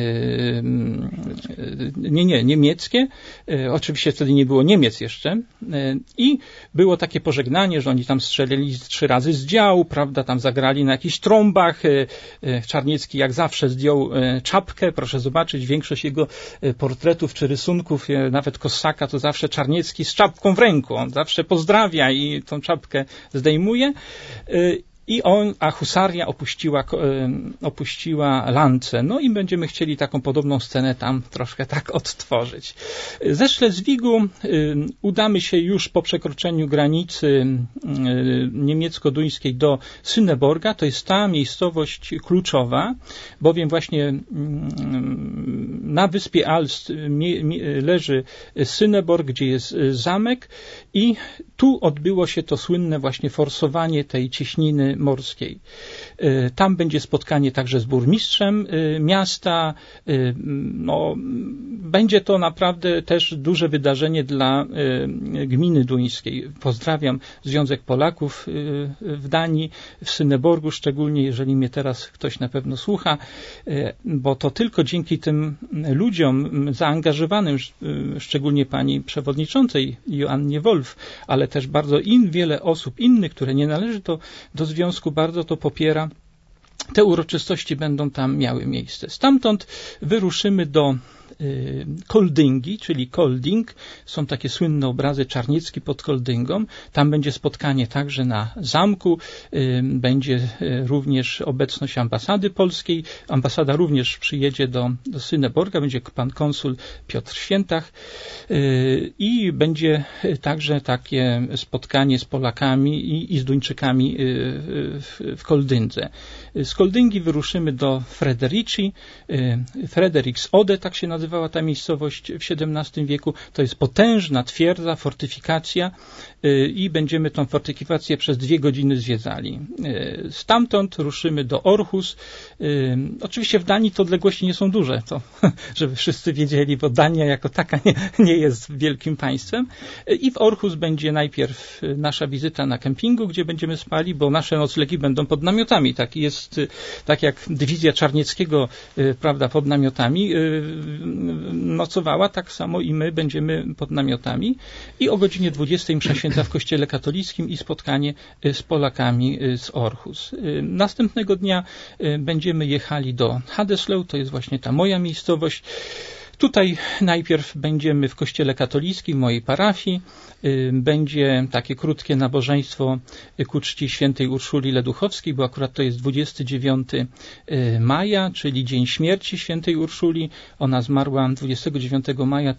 niemieckie. Oczywiście wtedy nie było Niemiec jeszcze. I było takie pożegnanie, że oni tam strzelili 3 razy z działu, prawda, tam zagrali na jakichś trąbach. Czarniecki jak zawsze zdjął czapkę. Proszę zobaczyć, większość jego portretów czy rysunków, nawet Kossaka, to zawsze Czarniecki z czapką w ręku. On zawsze pozdrawia i tą czapkę zdejmuje. A husaria opuściła Lance. No i będziemy chcieli taką podobną scenę tam troszkę tak odtworzyć. Ze Szlezwigu udamy się już po przekroczeniu granicy niemiecko-duńskiej do Synneborga. To jest ta miejscowość kluczowa, bowiem właśnie na wyspie Alst leży Synneborg, gdzie jest zamek i tu odbyło się to słynne właśnie forsowanie tej cieśniny morskiej. Tam będzie spotkanie także z burmistrzem miasta. No, będzie to naprawdę też duże wydarzenie dla gminy duńskiej. Pozdrawiam Związek Polaków w Danii, w Synneborgu szczególnie, jeżeli mnie teraz ktoś na pewno słucha, bo to tylko dzięki tym ludziom zaangażowanym, szczególnie pani przewodniczącej Joannie Wolf, ale też bardzo wiele osób innych, które nie należy do związku, bardzo to popiera. Te uroczystości będą tam miały miejsce. Stamtąd wyruszymy do Koldyngi, czyli Kolding. Są takie słynne obrazy Czarniecki pod Koldyngą. Tam będzie spotkanie także na zamku. Będzie również obecność ambasady polskiej. Ambasada również przyjedzie do Syneborga. Będzie pan konsul Piotr Świętach. I będzie także takie spotkanie z Polakami i z Duńczykami w Koldyndze. Z Koldyngi wyruszymy do Frederici. Frederiksode, tak się nazywała ta miejscowość w XVII wieku. To jest potężna twierdza, fortyfikacja i będziemy tą fortyfikację przez 2 godziny zwiedzali. Stamtąd ruszymy do Orhus. Oczywiście w Danii te odległości nie są duże, to żeby wszyscy wiedzieli, bo Dania jako taka nie jest wielkim państwem. I w Orhus będzie najpierw nasza wizyta na kempingu, gdzie będziemy spali, bo nasze noclegi będą pod namiotami. Tak jak dywizja Czarnieckiego, prawda, pod namiotami nocowała, tak samo i my będziemy pod namiotami. I o godzinie 20 msza święta w kościele katolickim i spotkanie z Polakami z Orhus. Następnego dnia będziemy jechali do Hadeslew, to jest właśnie ta moja miejscowość. Tutaj najpierw będziemy w kościele katolickim, w mojej parafii. Będzie takie krótkie nabożeństwo ku czci świętej Urszuli Leduchowskiej, bo akurat to jest 29 maja, czyli dzień śmierci świętej Urszuli. Ona zmarła 29 maja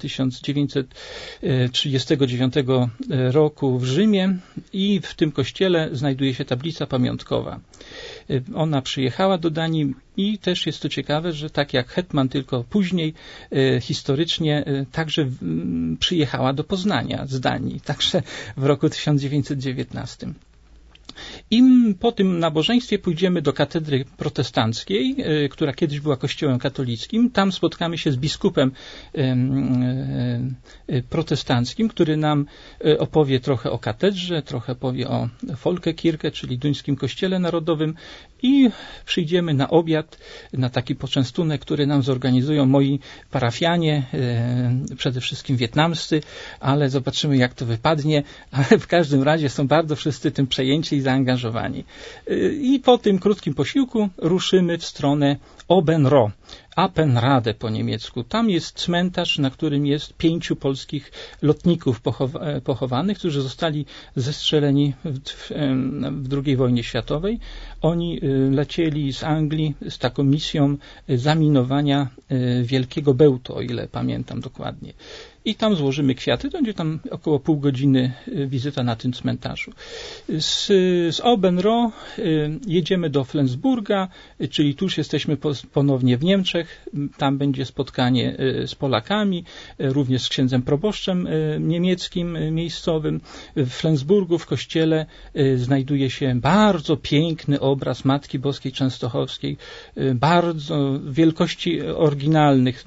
1939 roku w Rzymie i w tym kościele znajduje się tablica pamiątkowa. Ona przyjechała do Danii i też jest to ciekawe, że tak jak hetman, tylko później historycznie także przyjechała do Poznania z Danii, także w roku 1919. I po tym nabożeństwie pójdziemy do katedry protestanckiej, która kiedyś była kościołem katolickim. Tam spotkamy się z biskupem protestanckim, który nam opowie trochę o katedrze, trochę powie o Folkekirche, czyli duńskim kościele narodowym i przyjdziemy na obiad, na taki poczęstunek, który nam zorganizują moi parafianie, przede wszystkim wietnamscy, ale zobaczymy jak to wypadnie, ale w każdym razie są bardzo wszyscy tym przejęci i zaangażowani. I po tym krótkim posiłku ruszymy w stronę Obenro, Appenrade po niemiecku. Tam jest cmentarz, na którym jest 5 polskich lotników pochowanych, którzy zostali zestrzeleni w II wojnie światowej. Oni lecieli z Anglii z taką misją zaminowania Wielkiego Bełtu, o ile pamiętam dokładnie. I tam złożymy kwiaty, to będzie tam około pół godziny wizyta na tym cmentarzu. Z Obenro jedziemy do Flensburga, czyli tu już jesteśmy ponownie w Niemczech. Tam będzie spotkanie z Polakami, również z księdzem proboszczem niemieckim miejscowym. W Flensburgu w kościele znajduje się bardzo piękny obraz Matki Boskiej Częstochowskiej, bardzo wielkości oryginalnych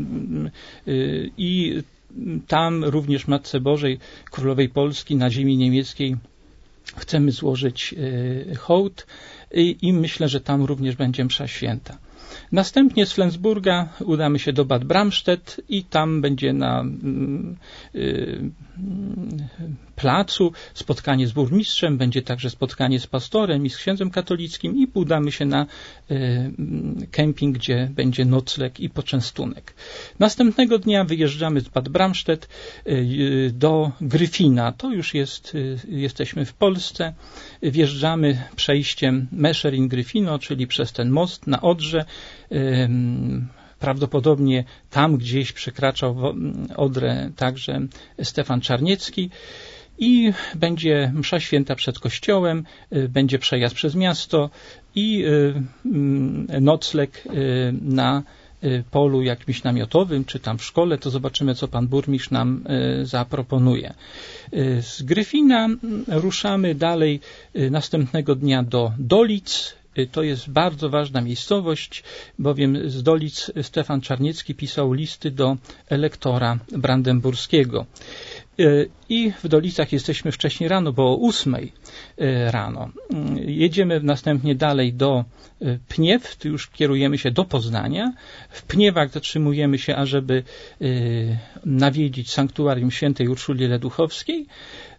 i tam również Matce Bożej Królowej Polski na ziemi niemieckiej chcemy złożyć hołd i myślę, że tam również będzie msza święta. Następnie z Flensburga udamy się do Bad Bramstedt i tam będzie na placu spotkanie z burmistrzem, będzie także spotkanie z pastorem i z księdzem katolickim i udamy się na kemping, gdzie będzie nocleg i poczęstunek. Następnego dnia wyjeżdżamy z Bad Bramstedt do Gryfina. To już jesteśmy w Polsce. Wjeżdżamy przejściem Mescherin-Gryfino, czyli przez ten most na Odrze. Prawdopodobnie tam gdzieś przekraczał Odrę także Stefan Czarniecki i będzie msza święta przed kościołem, będzie przejazd przez miasto i nocleg na polu jakimś namiotowym, czy tam w szkole, to zobaczymy, co pan burmistrz nam zaproponuje. Z Gryfina ruszamy dalej następnego dnia do Dolic. To jest bardzo ważna miejscowość, bowiem z Dolic Stefan Czarniecki pisał listy do elektora brandenburskiego. I w Dolicach jesteśmy wcześniej rano, bo o 8 rano. Jedziemy następnie dalej do Pniew, tu już kierujemy się do Poznania. W Pniewach zatrzymujemy się, ażeby nawiedzić sanktuarium świętej Urszuli Leduchowskiej.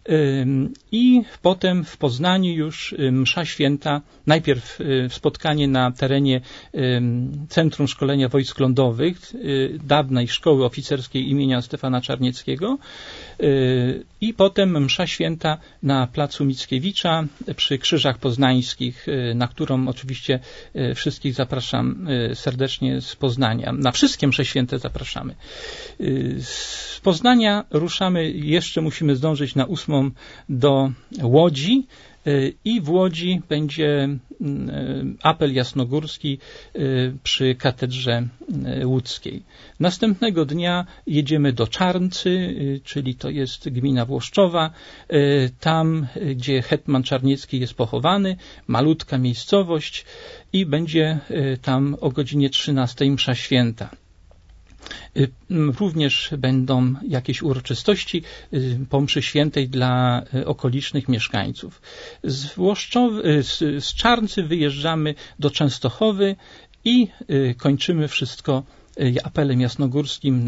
I potem w Poznaniu już msza święta, najpierw spotkanie na terenie Centrum Szkolenia Wojsk Lądowych, dawnej szkoły oficerskiej imienia Stefana Czarnieckiego, i potem msza święta na placu Mickiewicza przy Krzyżach Poznańskich, na którą oczywiście wszystkich zapraszam serdecznie z Poznania. Na wszystkie msze święte zapraszamy. Z Poznania ruszamy, jeszcze musimy zdążyć na 8 do Łodzi, i w Łodzi będzie apel jasnogórski przy katedrze łódzkiej. Następnego dnia jedziemy do Czarncy, czyli to jest gmina Włoszczowa, tam gdzie hetman Czarniecki jest pochowany, malutka miejscowość, i będzie tam o godzinie 13 msza święta. Również będą jakieś uroczystości po mszy świętej dla okolicznych mieszkańców. Z Czarncy wyjeżdżamy do Częstochowy i kończymy wszystko apelem jasnogórskim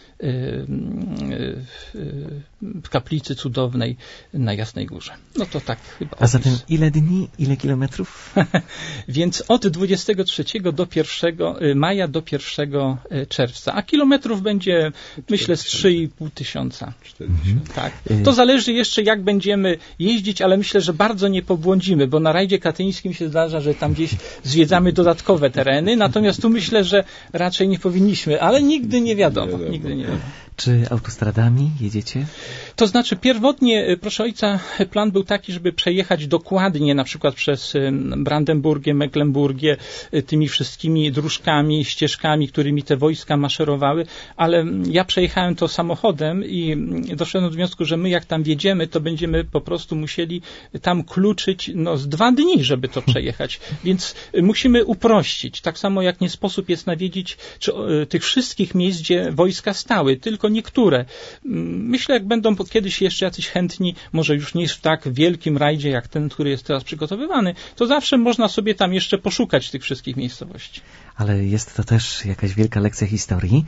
w kaplicy cudownej na Jasnej Górze. No to tak chyba. A zatem ile dni, ile kilometrów? Więc od 23 do 1 maja do 1 czerwca. A kilometrów będzie, myślę, z 3,5 tysiąca. 40. Tak. To zależy jeszcze, jak będziemy jeździć, ale myślę, że bardzo nie pobłądzimy, bo na rajdzie katyńskim się zdarza, że tam gdzieś zwiedzamy dodatkowe tereny, natomiast tu myślę, że raczej nie powinniśmy, ale nigdy nie wiadomo. Nigdy nie wiadomo. Czy autostradami jedziecie? To znaczy pierwotnie, proszę ojca, plan był taki, żeby przejechać dokładnie na przykład przez Brandenburgię, Mecklenburgię, tymi wszystkimi dróżkami, ścieżkami, którymi te wojska maszerowały, ale ja przejechałem to samochodem i doszedłem do wniosku, że my jak tam wjedziemy, to będziemy po prostu musieli tam kluczyć z 2 dni, żeby to przejechać. Więc musimy uprościć. Tak samo jak nie sposób jest nawiedzić tych wszystkich miejsc, gdzie wojska stały, tylko niektóre. Myślę, jak będą kiedyś jeszcze jacyś chętni, może już nie w tak wielkim rajdzie, jak ten, który jest teraz przygotowywany, to zawsze można sobie tam jeszcze poszukać tych wszystkich miejscowości. Ale jest to też jakaś wielka lekcja historii.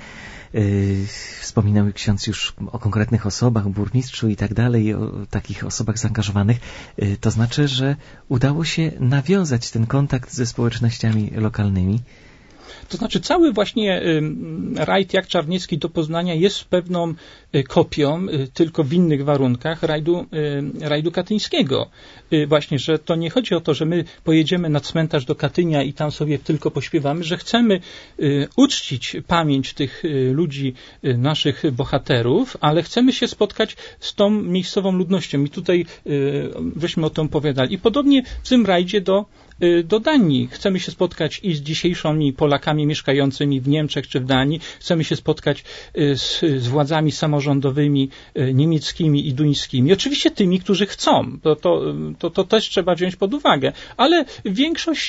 Wspominał ksiądz już o konkretnych osobach, burmistrzu i tak dalej, o takich osobach zaangażowanych. To znaczy, że udało się nawiązać ten kontakt ze społecznościami lokalnymi. To znaczy cały właśnie rajd jak Czarniecki do Poznania jest pewną kopią, tylko w innych warunkach, rajdu katyńskiego. Właśnie, że to nie chodzi o to, że my pojedziemy na cmentarz do Katynia i tam sobie tylko pośpiewamy, że chcemy uczcić pamięć tych ludzi, naszych bohaterów, ale chcemy się spotkać z tą miejscową ludnością. I tutaj żeśmy o tym opowiadali. I podobnie w tym rajdzie do Danii. Chcemy się spotkać i z dzisiejszymi Polakami mieszkającymi w Niemczech czy w Danii. Chcemy się spotkać z władzami samorządowymi niemieckimi i duńskimi. Oczywiście tymi, którzy chcą. To też trzeba wziąć pod uwagę. Ale większość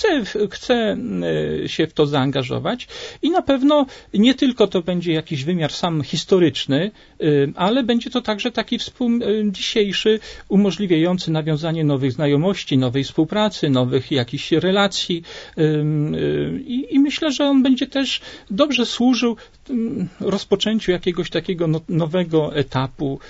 chce się w to zaangażować i na pewno nie tylko to będzie jakiś wymiar sam historyczny, ale będzie to także taki dzisiejszy, umożliwiający nawiązanie nowych znajomości, nowej współpracy, nowych jakichś relacji i myślę, że on będzie też dobrze służył rozpoczęciu jakiegoś takiego nowego etapu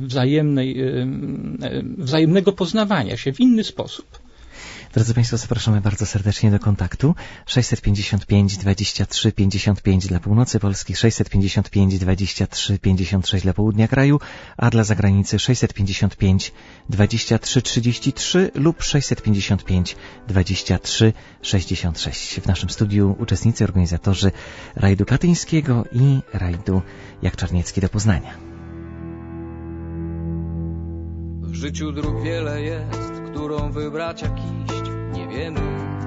wzajemnego poznawania się w inny sposób. Drodzy Państwo, zapraszamy bardzo serdecznie do kontaktu. 655 23 55 dla północy Polski, 655 23 56 dla południa kraju, a dla zagranicy 655 23 33 lub 655 23 66. W naszym studiu uczestnicy, organizatorzy rajdu katyńskiego i rajdu jak Czarniecki do Poznania. W życiu dróg wiele jest, którą wybrać, jak iść, nie wiemy.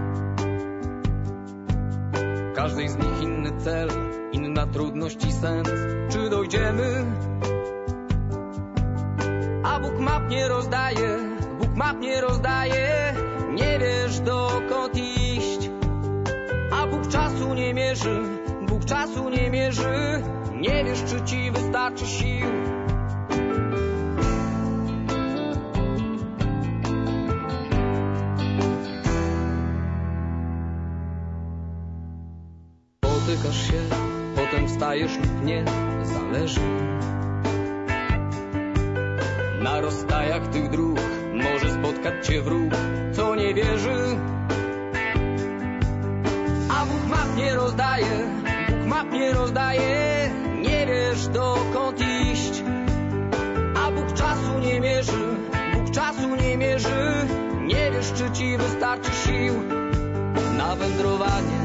W każdej z nich inny cel, inna trudność i sens. Czy dojdziemy? A Bóg map nie rozdaje, Bóg map nie rozdaje. Nie wiesz, dokąd iść. A Bóg czasu nie mierzy, Bóg czasu nie mierzy. Nie wiesz, czy ci wystarczy sił. Spotykasz się, potem wstajesz lub nie, zależy. Na rozstajach tych dróg może spotkać cię wróg, co nie wierzy. A Bóg map nie rozdaje, Bóg map nie rozdaje, nie wiesz dokąd iść. A Bóg czasu nie mierzy, Bóg czasu nie mierzy, nie wiesz czy ci wystarczy sił na wędrowanie,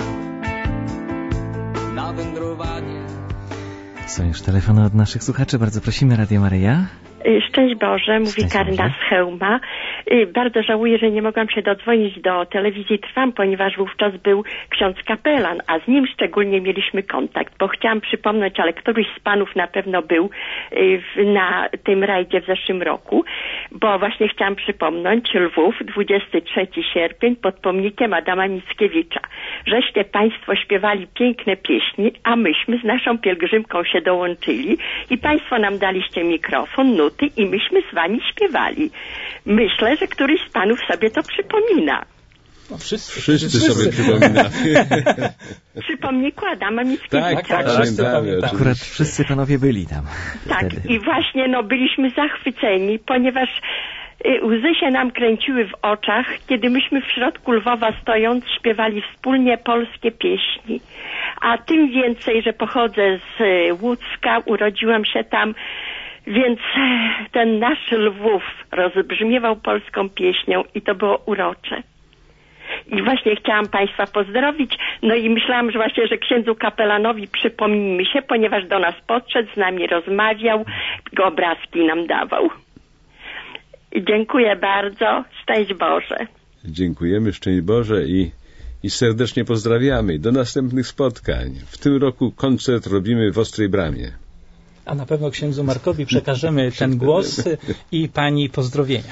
na wędrowanie. Są już telefony od naszych słuchaczy, bardzo prosimy, Radio Maryja. Szczęść Boże, mówi Szczęść Karna Boże. z Chełma. Bardzo żałuję, że nie mogłam się dodzwonić do telewizji Trwam, ponieważ wówczas był ksiądz kapelan, a z nim szczególnie mieliśmy kontakt, bo chciałam przypomnieć, ale któryś z panów na pewno był na tym rajdzie w zeszłym roku, bo właśnie chciałam przypomnieć Lwów, 23 sierpień, pod pomnikiem Adama Mickiewicza. Żeście państwo śpiewali piękne pieśni, a myśmy z naszą pielgrzymką się dołączyli i państwo nam daliście mikrofon, nuty i myśmy z wami śpiewali. Myślę, że któryś z panów sobie to przypomina. No, Wszyscy sobie przypominamy. Przy pomniku Adama Mickiewicza. Tak. Akurat wszyscy panowie byli tam. Tak, wtedy. i właśnie byliśmy zachwyceni, ponieważ łzy się nam kręciły w oczach, kiedy myśmy w środku Lwowa stojąc śpiewali wspólnie polskie pieśni. A tym więcej, że pochodzę z Łódzka, urodziłam się tam, więc ten nasz Lwów rozbrzmiewał polską pieśnią i to było urocze. I właśnie chciałam państwa pozdrowić, no i myślałam, że właśnie, że księdzu kapelanowi przypomnijmy się, ponieważ do nas podszedł, z nami rozmawiał, obrazki nam dawał. I dziękuję bardzo, szczęść Boże. Dziękujemy, szczęść Boże i serdecznie pozdrawiamy. Do następnych spotkań. W tym roku koncert robimy w Ostrej Bramie. A na pewno księdzu Markowi przekażemy ten głos i pani pozdrowienia.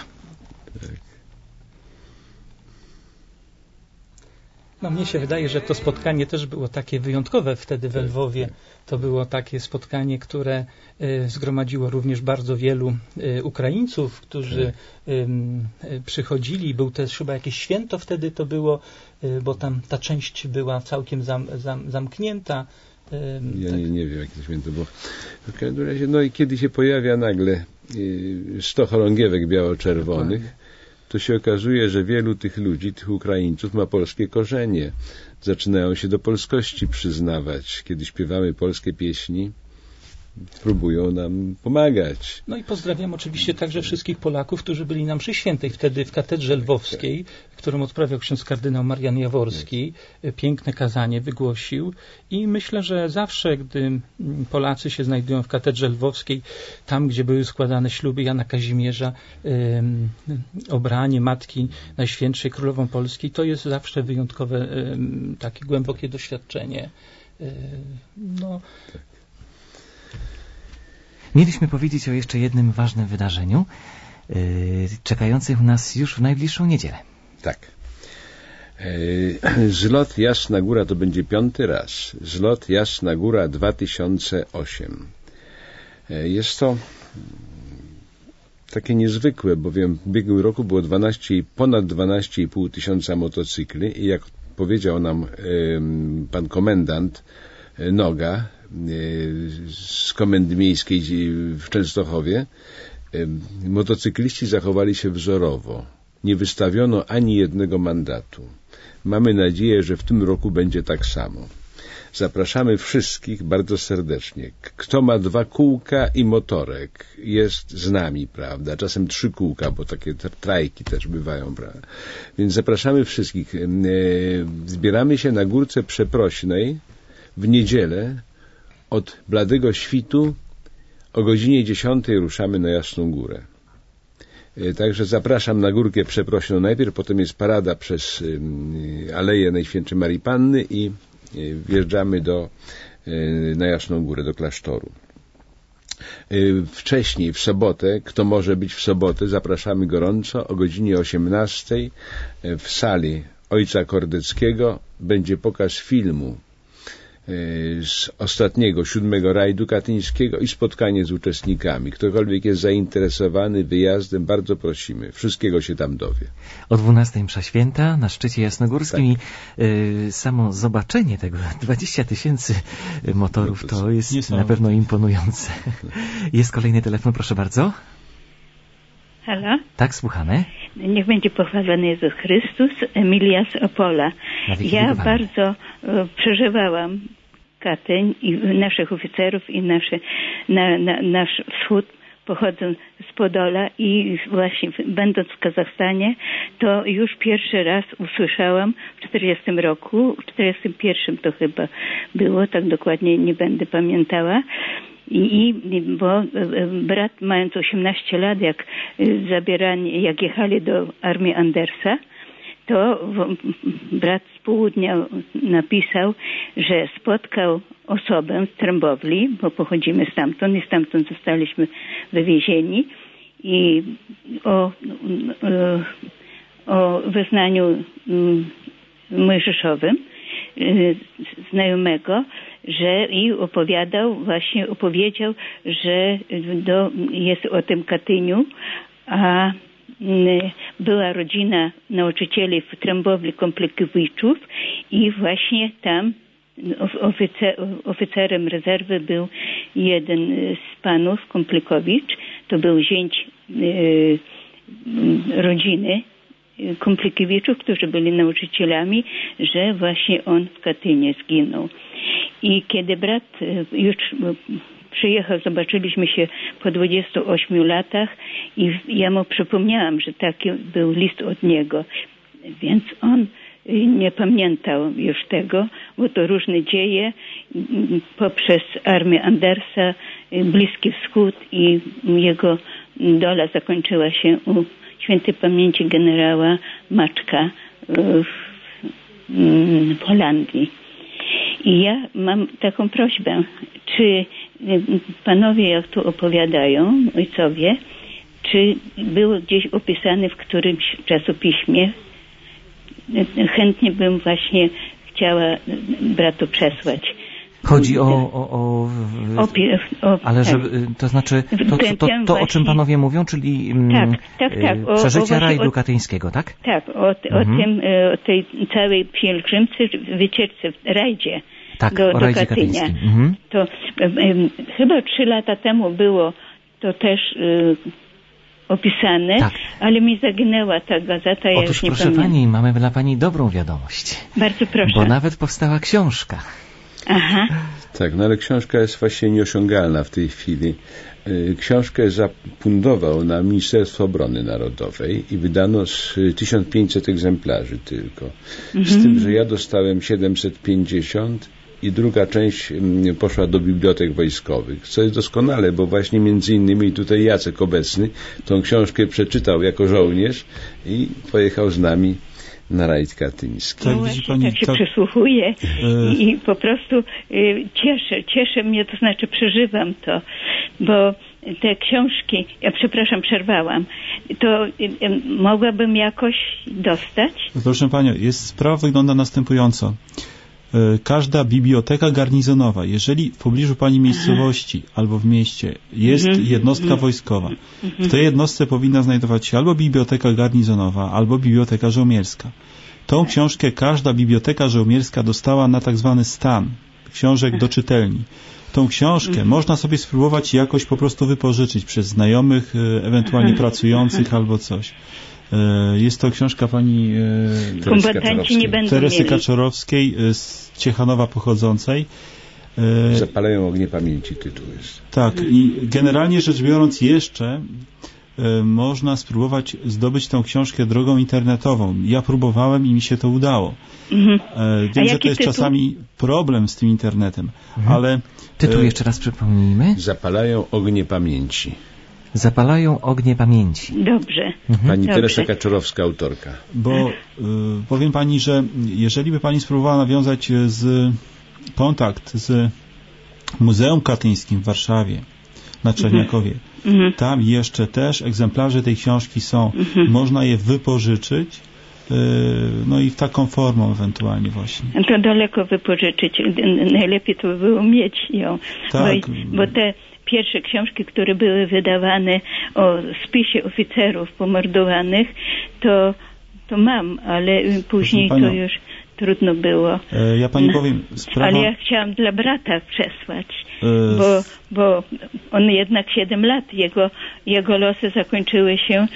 No mnie się wydaje, że to spotkanie też było takie wyjątkowe wtedy we Lwowie. To było takie spotkanie, które zgromadziło również bardzo wielu Ukraińców, którzy przychodzili. Był też chyba jakieś święto wtedy to było, bo tam ta część była całkiem zamknięta. Ja nie wiem, jakie to święto było. W każdym razie, no i kiedy się pojawia nagle 100 chorągiewek biało-czerwonych, to się okazuje, że wielu tych ludzi, tych Ukraińców ma polskie korzenie. Zaczynają się do polskości przyznawać. Kiedy śpiewamy polskie pieśni, próbują nam pomagać. No i pozdrawiam oczywiście także wszystkich Polaków, którzy byli na mszy świętej wtedy w katedrze lwowskiej, którą odprawiał ksiądz kardynał Marian Jaworski. Piękne kazanie wygłosił i myślę, że zawsze, gdy Polacy się znajdują w katedrze lwowskiej, tam, gdzie były składane śluby Jana Kazimierza, obranie Matki Najświętszej Królową Polski, to jest zawsze wyjątkowe, takie głębokie doświadczenie. No, Mieliśmy powiedzieć o jeszcze jednym ważnym wydarzeniu, czekającym nas już w najbliższą niedzielę. Tak. Zlot Jasna Góra to będzie 5. raz. Zlot Jasna Góra 2008. Jest to takie niezwykłe, bowiem w ubiegłym roku było ponad 12,5 tysiąca motocykli i jak powiedział nam pan komendant Noga z Komendy Miejskiej w Częstochowie, motocykliści zachowali się wzorowo. Nie wystawiono ani jednego mandatu. Mamy nadzieję, że w tym roku będzie tak samo. Zapraszamy wszystkich bardzo serdecznie. Kto ma 2 kółka i motorek, jest z nami, prawda? Czasem 3 kółka, bo takie trajki też bywają, prawda? Więc zapraszamy wszystkich. Zbieramy się na Górce Przeprośnej w niedzielę od bladego świtu. O godzinie 10 ruszamy na Jasną Górę. Także zapraszam na Górkę Przeprośną najpierw, potem jest parada przez Aleję Najświętszej Marii Panny i wjeżdżamy na Jasną Górę, do klasztoru. Wcześniej, w sobotę, kto może być w sobotę, zapraszamy gorąco o godzinie 18 w sali Ojca Kordeckiego będzie pokaz filmu z ostatniego 7. rajdu katyńskiego i spotkanie z uczestnikami. Ktokolwiek jest zainteresowany wyjazdem, bardzo prosimy. Wszystkiego się tam dowie. O 12 msza święta na szczycie jasnogórskim tak. I samo zobaczenie tego 20 000 motorów to jest na pewno imponujące. Jest kolejny telefon, proszę bardzo. Halo? Tak, słuchamy. Niech będzie pochwalony Jezus Chrystus. Emilia z Opola. Ja bardzo przeżywałam Katyń i naszych oficerów i nasz wschód pochodzą z Podola i właśnie będąc w Kazachstanie, to już pierwszy raz usłyszałam w 40 roku, w 41 to chyba było, tak dokładnie nie będę pamiętała. Bo brat mając 18 lat, jak jechali do armii Andersa, to brat z południa napisał, że spotkał osobę z Trębowli, bo pochodzimy stamtąd i stamtąd zostaliśmy wywiezieni i o wyznaniu mojżeszowym znajomego, że i opowiedział, że jest o tym Katyniu, a była rodzina nauczycieli w Trębowli Komplikowiczów i właśnie tam oficerem rezerwy był jeden z panów Komplikowicz, to był zięć rodziny Komplikowiczów, którzy byli nauczycielami, że właśnie on w Katyniu zginął. I kiedy brat już przyjechał, zobaczyliśmy się po 28 latach i ja mu przypomniałam, że taki był list od niego. Więc on nie pamiętał już tego, bo to różne dzieje poprzez armię Andersa, Bliski Wschód i jego dola zakończyła się u świętej pamięci generała Maczka w Holandii. I ja mam taką prośbę, czy panowie, jak tu opowiadają, ojcowie, czy było gdzieś opisane w którymś czasopiśmie, chętnie bym właśnie chciała bratu przesłać. Chodzi ale tak. żeby, to znaczy, to o czym panowie mówią, czyli tak, przeżycia rajdu katyńskiego, tak? Tak, o tej całej pielgrzymce, wycieczce w rajdzie. Tak, do rajdzie Katynia. katyńskim. To chyba 3 lata temu było to też opisane, tak. Ale mi zaginęła ta gazeta, ja Otóż, już nie proszę pamiętam. pani, mamy dla pani dobrą wiadomość. Bardzo proszę. Bo nawet powstała książka. Aha. Tak, no ale książka jest właśnie nieosiągalna w tej chwili. Książkę zafundował na Ministerstwo Obrony Narodowej i wydano z 1500 egzemplarzy tylko. Z tym, że ja dostałem 750 i druga część poszła do bibliotek wojskowych, co jest doskonale, bo właśnie między innymi tutaj Jacek obecny tą książkę przeczytał jako żołnierz i pojechał z nami na rajd katyński. Tak, widzi pani, tak się przysłuchuję i po prostu cieszę mnie, to znaczy przeżywam to, bo te książki, ja przepraszam, przerwałam, to mogłabym jakoś dostać? Proszę panią, sprawa wygląda następująco. Każda biblioteka garnizonowa, jeżeli w pobliżu pani miejscowości albo w mieście jest jednostka wojskowa, w tej jednostce powinna znajdować się albo biblioteka garnizonowa, albo biblioteka żołnierska. Tą książkę każda biblioteka żołnierska dostała na tak zwany stan książek do czytelni. Tą książkę można sobie spróbować jakoś po prostu wypożyczyć przez znajomych, ewentualnie pracujących albo coś. Jest to książka pani Teresy Kaczorowskiej z Ciechanowa pochodzącej. Zapalają ognie pamięci, tytuł jest. Tak, i generalnie rzecz biorąc jeszcze można spróbować zdobyć tę książkę drogą internetową. Ja próbowałem i mi się to udało. Wiem, że to jest czasami problem z tym internetem, ale... Tytuł jeszcze raz przypomnijmy. Zapalają ognie pamięci. Zapalają ognie pamięci. Dobrze. Pani Teresa Kaczorowska, autorka. Bo powiem pani, że jeżeli by pani spróbowała nawiązać kontakt z Muzeum Katyńskim w Warszawie, na Czerniakowie, tam jeszcze też egzemplarze tej książki są. Można je wypożyczyć, no i w taką formą ewentualnie właśnie. To daleko wypożyczyć. Najlepiej to by było mieć ją. Tak. Bo te pierwsze książki, które były wydawane o spisie oficerów pomordowanych, to mam, ale później to już trudno było. Ja pani powiem, Ale ja chciałam dla brata przesłać, bo on jednak 7 lat, jego losy zakończyły się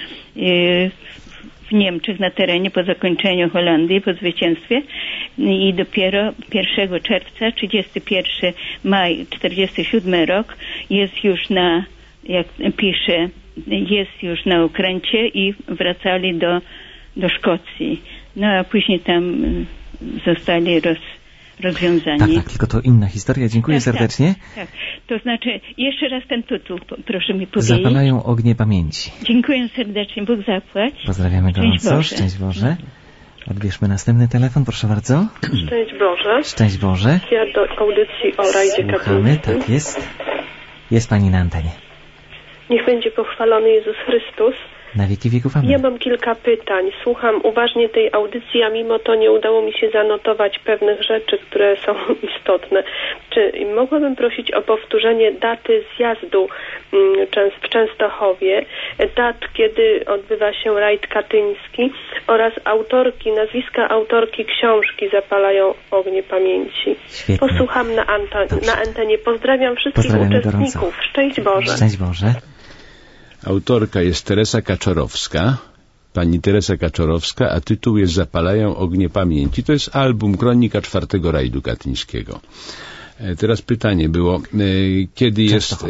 w Niemczech na terenie po zakończeniu Holandii, po zwycięstwie i dopiero 1 czerwca, 31 maj 47 rok jest już jak pisze, jest już na okręcie i wracali do Szkocji. No a później tam zostali rozwiązani. Tak, tylko to inna historia. Dziękuję serdecznie. Tak. To znaczy, jeszcze raz ten tytuł, proszę mi powiedzieć. Zapalają ognie pamięci. Dziękuję serdecznie, Bóg zapłać. Pozdrawiamy gorąco. Szczęść Boże. Odbierzmy następny telefon, proszę bardzo. Szczęść Boże. Szczęść Boże. Ja do audycji o rajdzie Słuchamy, katolickim. tak jest. Jest pani na antenie. Niech będzie pochwalony Jezus Chrystus. Na wieki wieków amen. Ja mam kilka pytań. Słucham uważnie tej audycji, a mimo to nie udało mi się zanotować pewnych rzeczy, które są istotne. Czy mogłabym prosić o powtórzenie daty zjazdu w Częstochowie, dat, kiedy odbywa się rajd katyński oraz nazwiska autorki książki Zapalają ognie pamięci. Świetnie. Posłucham na antenie. Pozdrawiam wszystkich uczestników. Gorąco. Szczęść Boże. Szczęść Boże. Autorka jest Teresa Kaczorowska, pani Teresa Kaczorowska, a tytuł jest Zapalają ognie pamięci. To jest album Kronika 4. Rajdu Katyńskiego. Teraz pytanie było, kiedy jest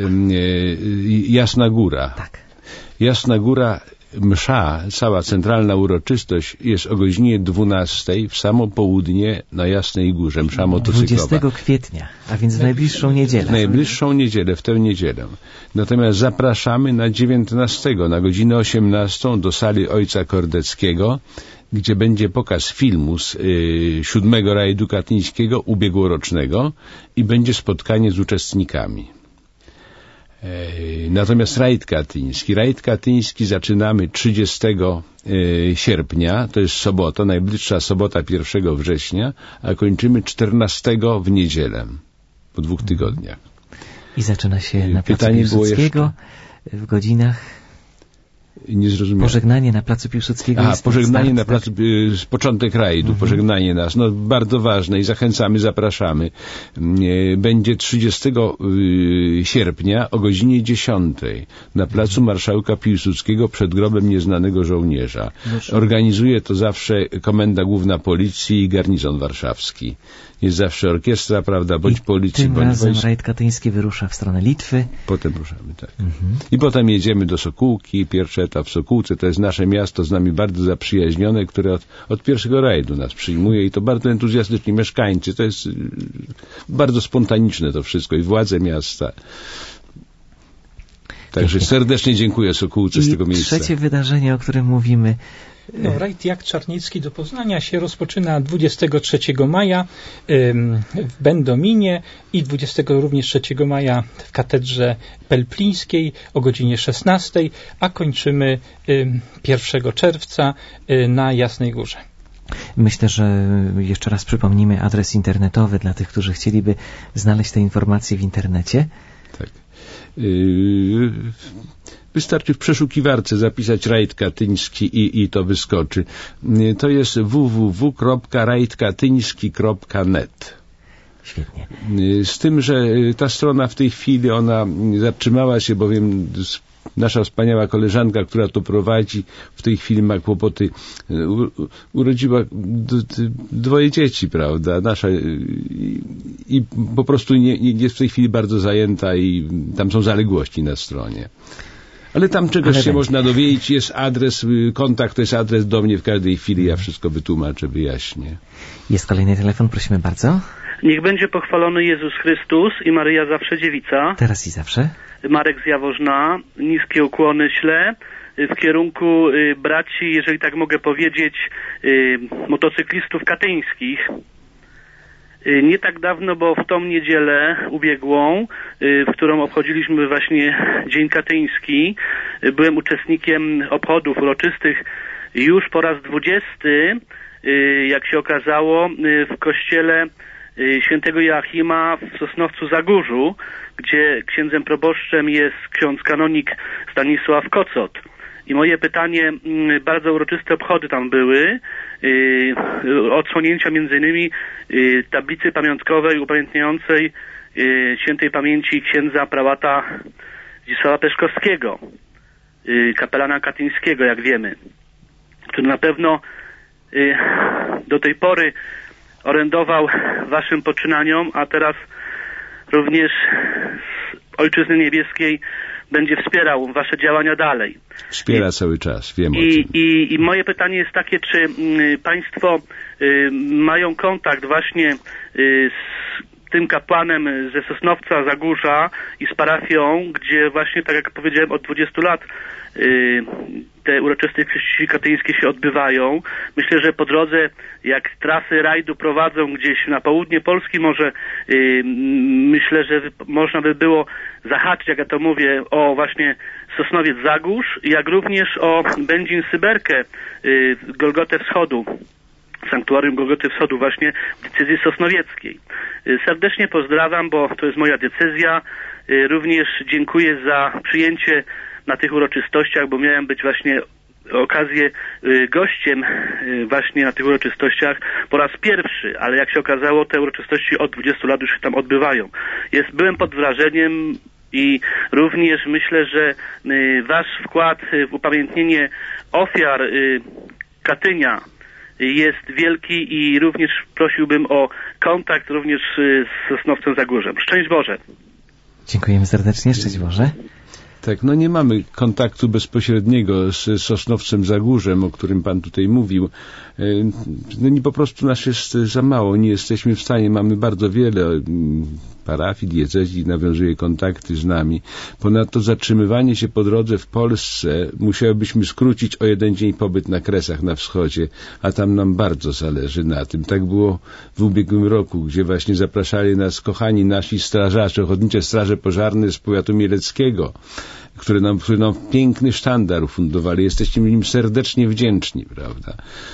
Jasna Góra? Tak. Jasna Góra, msza, cała centralna uroczystość jest o godzinie 12 w samo południe na Jasnej Górze, msza motocyklowa. 20 kwietnia, a więc w najbliższą niedzielę. W najbliższą niedzielę, w tę niedzielę. Natomiast zapraszamy na 19, na godzinę 18 do sali Ojca Kordeckiego, gdzie będzie pokaz filmu z 7. rajdu katyńskiego, ubiegłorocznego i będzie spotkanie z uczestnikami. Natomiast rajd katyński zaczynamy 30 sierpnia, to jest sobota, najbliższa sobota 1 września, a kończymy 14 w niedzielę, po 2 tygodniach. I zaczyna się na placu Piłsudskiego w godzinach... Nie zrozumiałem. Pożegnanie na placu Piłsudskiego. Pożegnanie na placu, początek rajdu, pożegnanie nas. No, bardzo ważne i zachęcamy, zapraszamy. Będzie 30 sierpnia o godzinie 10 na placu Marszałka Piłsudskiego przed grobem nieznanego żołnierza. Organizuje to zawsze Komenda Główna Policji i Garnizon Warszawski. Jest zawsze orkiestra, prawda, bądź policji, tym bądź razem wojsk. rajd katyński wyrusza w stronę Litwy. Potem ruszamy, tak. I potem jedziemy do Sokółki, pierwszy etap w Sokółce, to jest nasze miasto z nami bardzo zaprzyjaźnione, które od pierwszego rajdu nas przyjmuje i to bardzo entuzjastyczni mieszkańcy, to jest bardzo spontaniczne to wszystko i władze miasta. Także serdecznie dziękuję Sokółce z tego miejsca. Trzecie wydarzenie, o którym mówimy. Rajd Jak Czarniecki do Poznania się rozpoczyna 23 maja w Będominie i 23 maja w Katedrze Pelplińskiej o godzinie 16, a kończymy 1 czerwca na Jasnej Górze. Myślę, że jeszcze raz przypomnimy adres internetowy dla tych, którzy chcieliby znaleźć te informacje w internecie. Tak. Wystarczy w przeszukiwarce zapisać rajd katyński i to wyskoczy. To jest www.rajdkatyński.net. Świetnie. Z tym, że ta strona w tej chwili, ona zatrzymała się, bowiem nasza wspaniała koleżanka, która to prowadzi, w tej chwili ma kłopoty. Urodziła 2 dzieci, prawda? Nasza i po prostu nie jest w tej chwili bardzo zajęta i tam są zaległości na stronie. Ale tam czegoś się można dowiedzieć, jest adres, kontakt, to jest adres do mnie w każdej chwili, ja wszystko wytłumaczę, wyjaśnię. Jest kolejny telefon, prosimy bardzo. Niech będzie pochwalony Jezus Chrystus i Maryja zawsze dziewica. Teraz i zawsze. Marek z Jaworzna, niskie ukłony ślę w kierunku braci, jeżeli tak mogę powiedzieć, motocyklistów katyńskich. Nie tak dawno, bo w tą niedzielę ubiegłą, w którą obchodziliśmy właśnie Dzień Katyński, byłem uczestnikiem obchodów uroczystych już po raz 20, jak się okazało, w kościele świętego Joachima w Sosnowcu Zagórzu, gdzie księdzem proboszczem jest ksiądz kanonik Stanisław Kocot. I moje pytanie, bardzo uroczyste obchody tam były, odsłonięcia między innymi tablicy pamiątkowej upamiętniającej świętej pamięci księdza prałata Zdzisława Peszkowskiego, kapelana katyńskiego, jak wiemy, który na pewno do tej pory orędował waszym poczynaniom, a teraz również z Ojczyzny Niebieskiej będzie wspierał wasze działania dalej. Wspiera cały czas, wiem o tym. I moje pytanie jest takie, czy państwo mają kontakt właśnie z tym kapłanem ze Sosnowca, Zagórza i z parafią, gdzie właśnie, tak jak powiedziałem, od 20 lat te uroczyste chrzciny katyńskie się odbywają. Myślę, że po drodze, jak trasy rajdu prowadzą gdzieś na południe Polski, może myślę, że można by było zahaczyć, jak ja to mówię, o właśnie Sosnowiec Zagórz, jak również o Będzin-Syberkę, Golgotę Wschodu, Sanktuarium Golgoty Wschodu właśnie w decyzji sosnowieckiej. Serdecznie pozdrawiam, bo to jest moja decyzja. Również dziękuję za przyjęcie na tych uroczystościach, bo miałem być właśnie okazję gościem właśnie na tych uroczystościach po raz pierwszy, ale jak się okazało, te uroczystości od 20 lat już się tam odbywają. Byłem pod wrażeniem i również myślę, że wasz wkład w upamiętnienie ofiar Katynia jest wielki i również prosiłbym o kontakt również z Sosnowcem Zagórzem. Szczęść Boże! Dziękujemy serdecznie, szczęść Boże! Tak, no nie mamy kontaktu bezpośredniego z Sosnowcem Zagórzem, o którym pan tutaj mówił. No po prostu nas jest za mało, nie jesteśmy w stanie, mamy bardzo wiele parafii, diecezji, nawiązuje kontakty z nami. Ponadto zatrzymywanie się po drodze w Polsce musiałybyśmy skrócić o 1 dzień pobyt na Kresach na wschodzie, a tam nam bardzo zależy na tym. Tak było w ubiegłym roku, gdzie właśnie zapraszali nas kochani nasi strażacze, Ochotnicze Straże Pożarne z powiatu mieleckiego, które nam piękny sztandar ufundowali. Jesteśmy im serdecznie wdzięczni, prawda?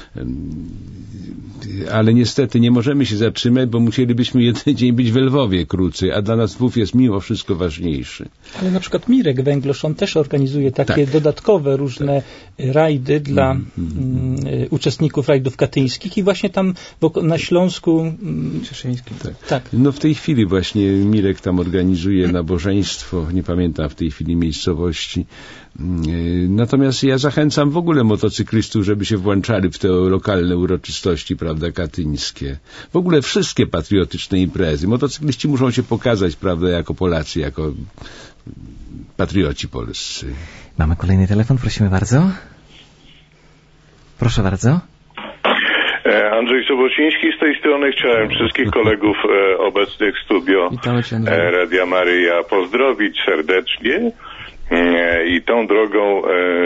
Ale niestety nie możemy się zatrzymać, bo musielibyśmy 1 dzień być w Lwowie krócej, a dla nas Lwów jest mimo wszystko ważniejszy. Ale na przykład Mirek Węglosz, on też organizuje takie dodatkowe różne rajdy dla uczestników rajdów katyńskich i właśnie tam na Śląsku Cieszyńskim. Tak. No w tej chwili właśnie Mirek tam organizuje nabożeństwo, nie pamiętam w tej chwili miejscowości. Natomiast ja zachęcam w ogóle motocyklistów, żeby się włączali w te lokalne uroczystości, prawda, katyńskie. W ogóle wszystkie patriotyczne imprezy. Motocykliści muszą się pokazać, prawda, jako Polacy, jako patrioci polscy. Mamy kolejny telefon, prosimy bardzo. Proszę bardzo. Andrzej Sobociński z tej strony. Chciałem wszystkich kolegów obecnych w studio Radia Maryja pozdrowić serdecznie i tą drogą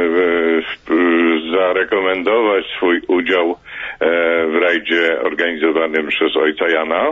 zarekomendować swój udział w rajdzie organizowanym przez ojca Jana.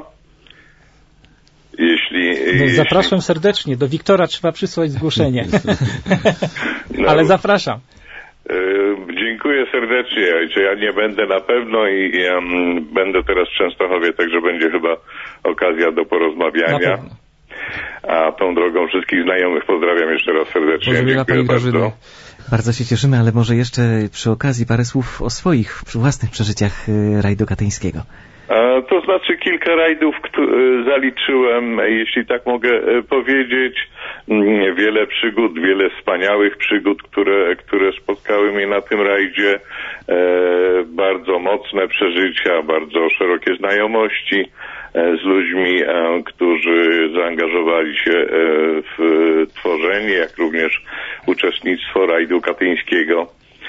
Zapraszam serdecznie. Do Wiktora trzeba przysłać zgłoszenie. Ale zapraszam. Dziękuję serdecznie. Ja nie będę na pewno i będę teraz w Częstochowie, także będzie chyba okazja do porozmawiania. A tą drogą wszystkich znajomych pozdrawiam jeszcze raz serdecznie. Dziękuję bardzo. Bardzo się cieszymy, ale może jeszcze przy okazji parę słów o swoich własnych przeżyciach rajdu katyńskiego. To znaczy kilka rajdów zaliczyłem, jeśli tak mogę powiedzieć. Wiele przygód, wiele wspaniałych przygód, które spotkały mnie na tym rajdzie. Bardzo mocne przeżycia, bardzo szerokie znajomości z ludźmi, którzy zaangażowali się w tworzenie, jak również uczestnictwo rajdu katyńskiego.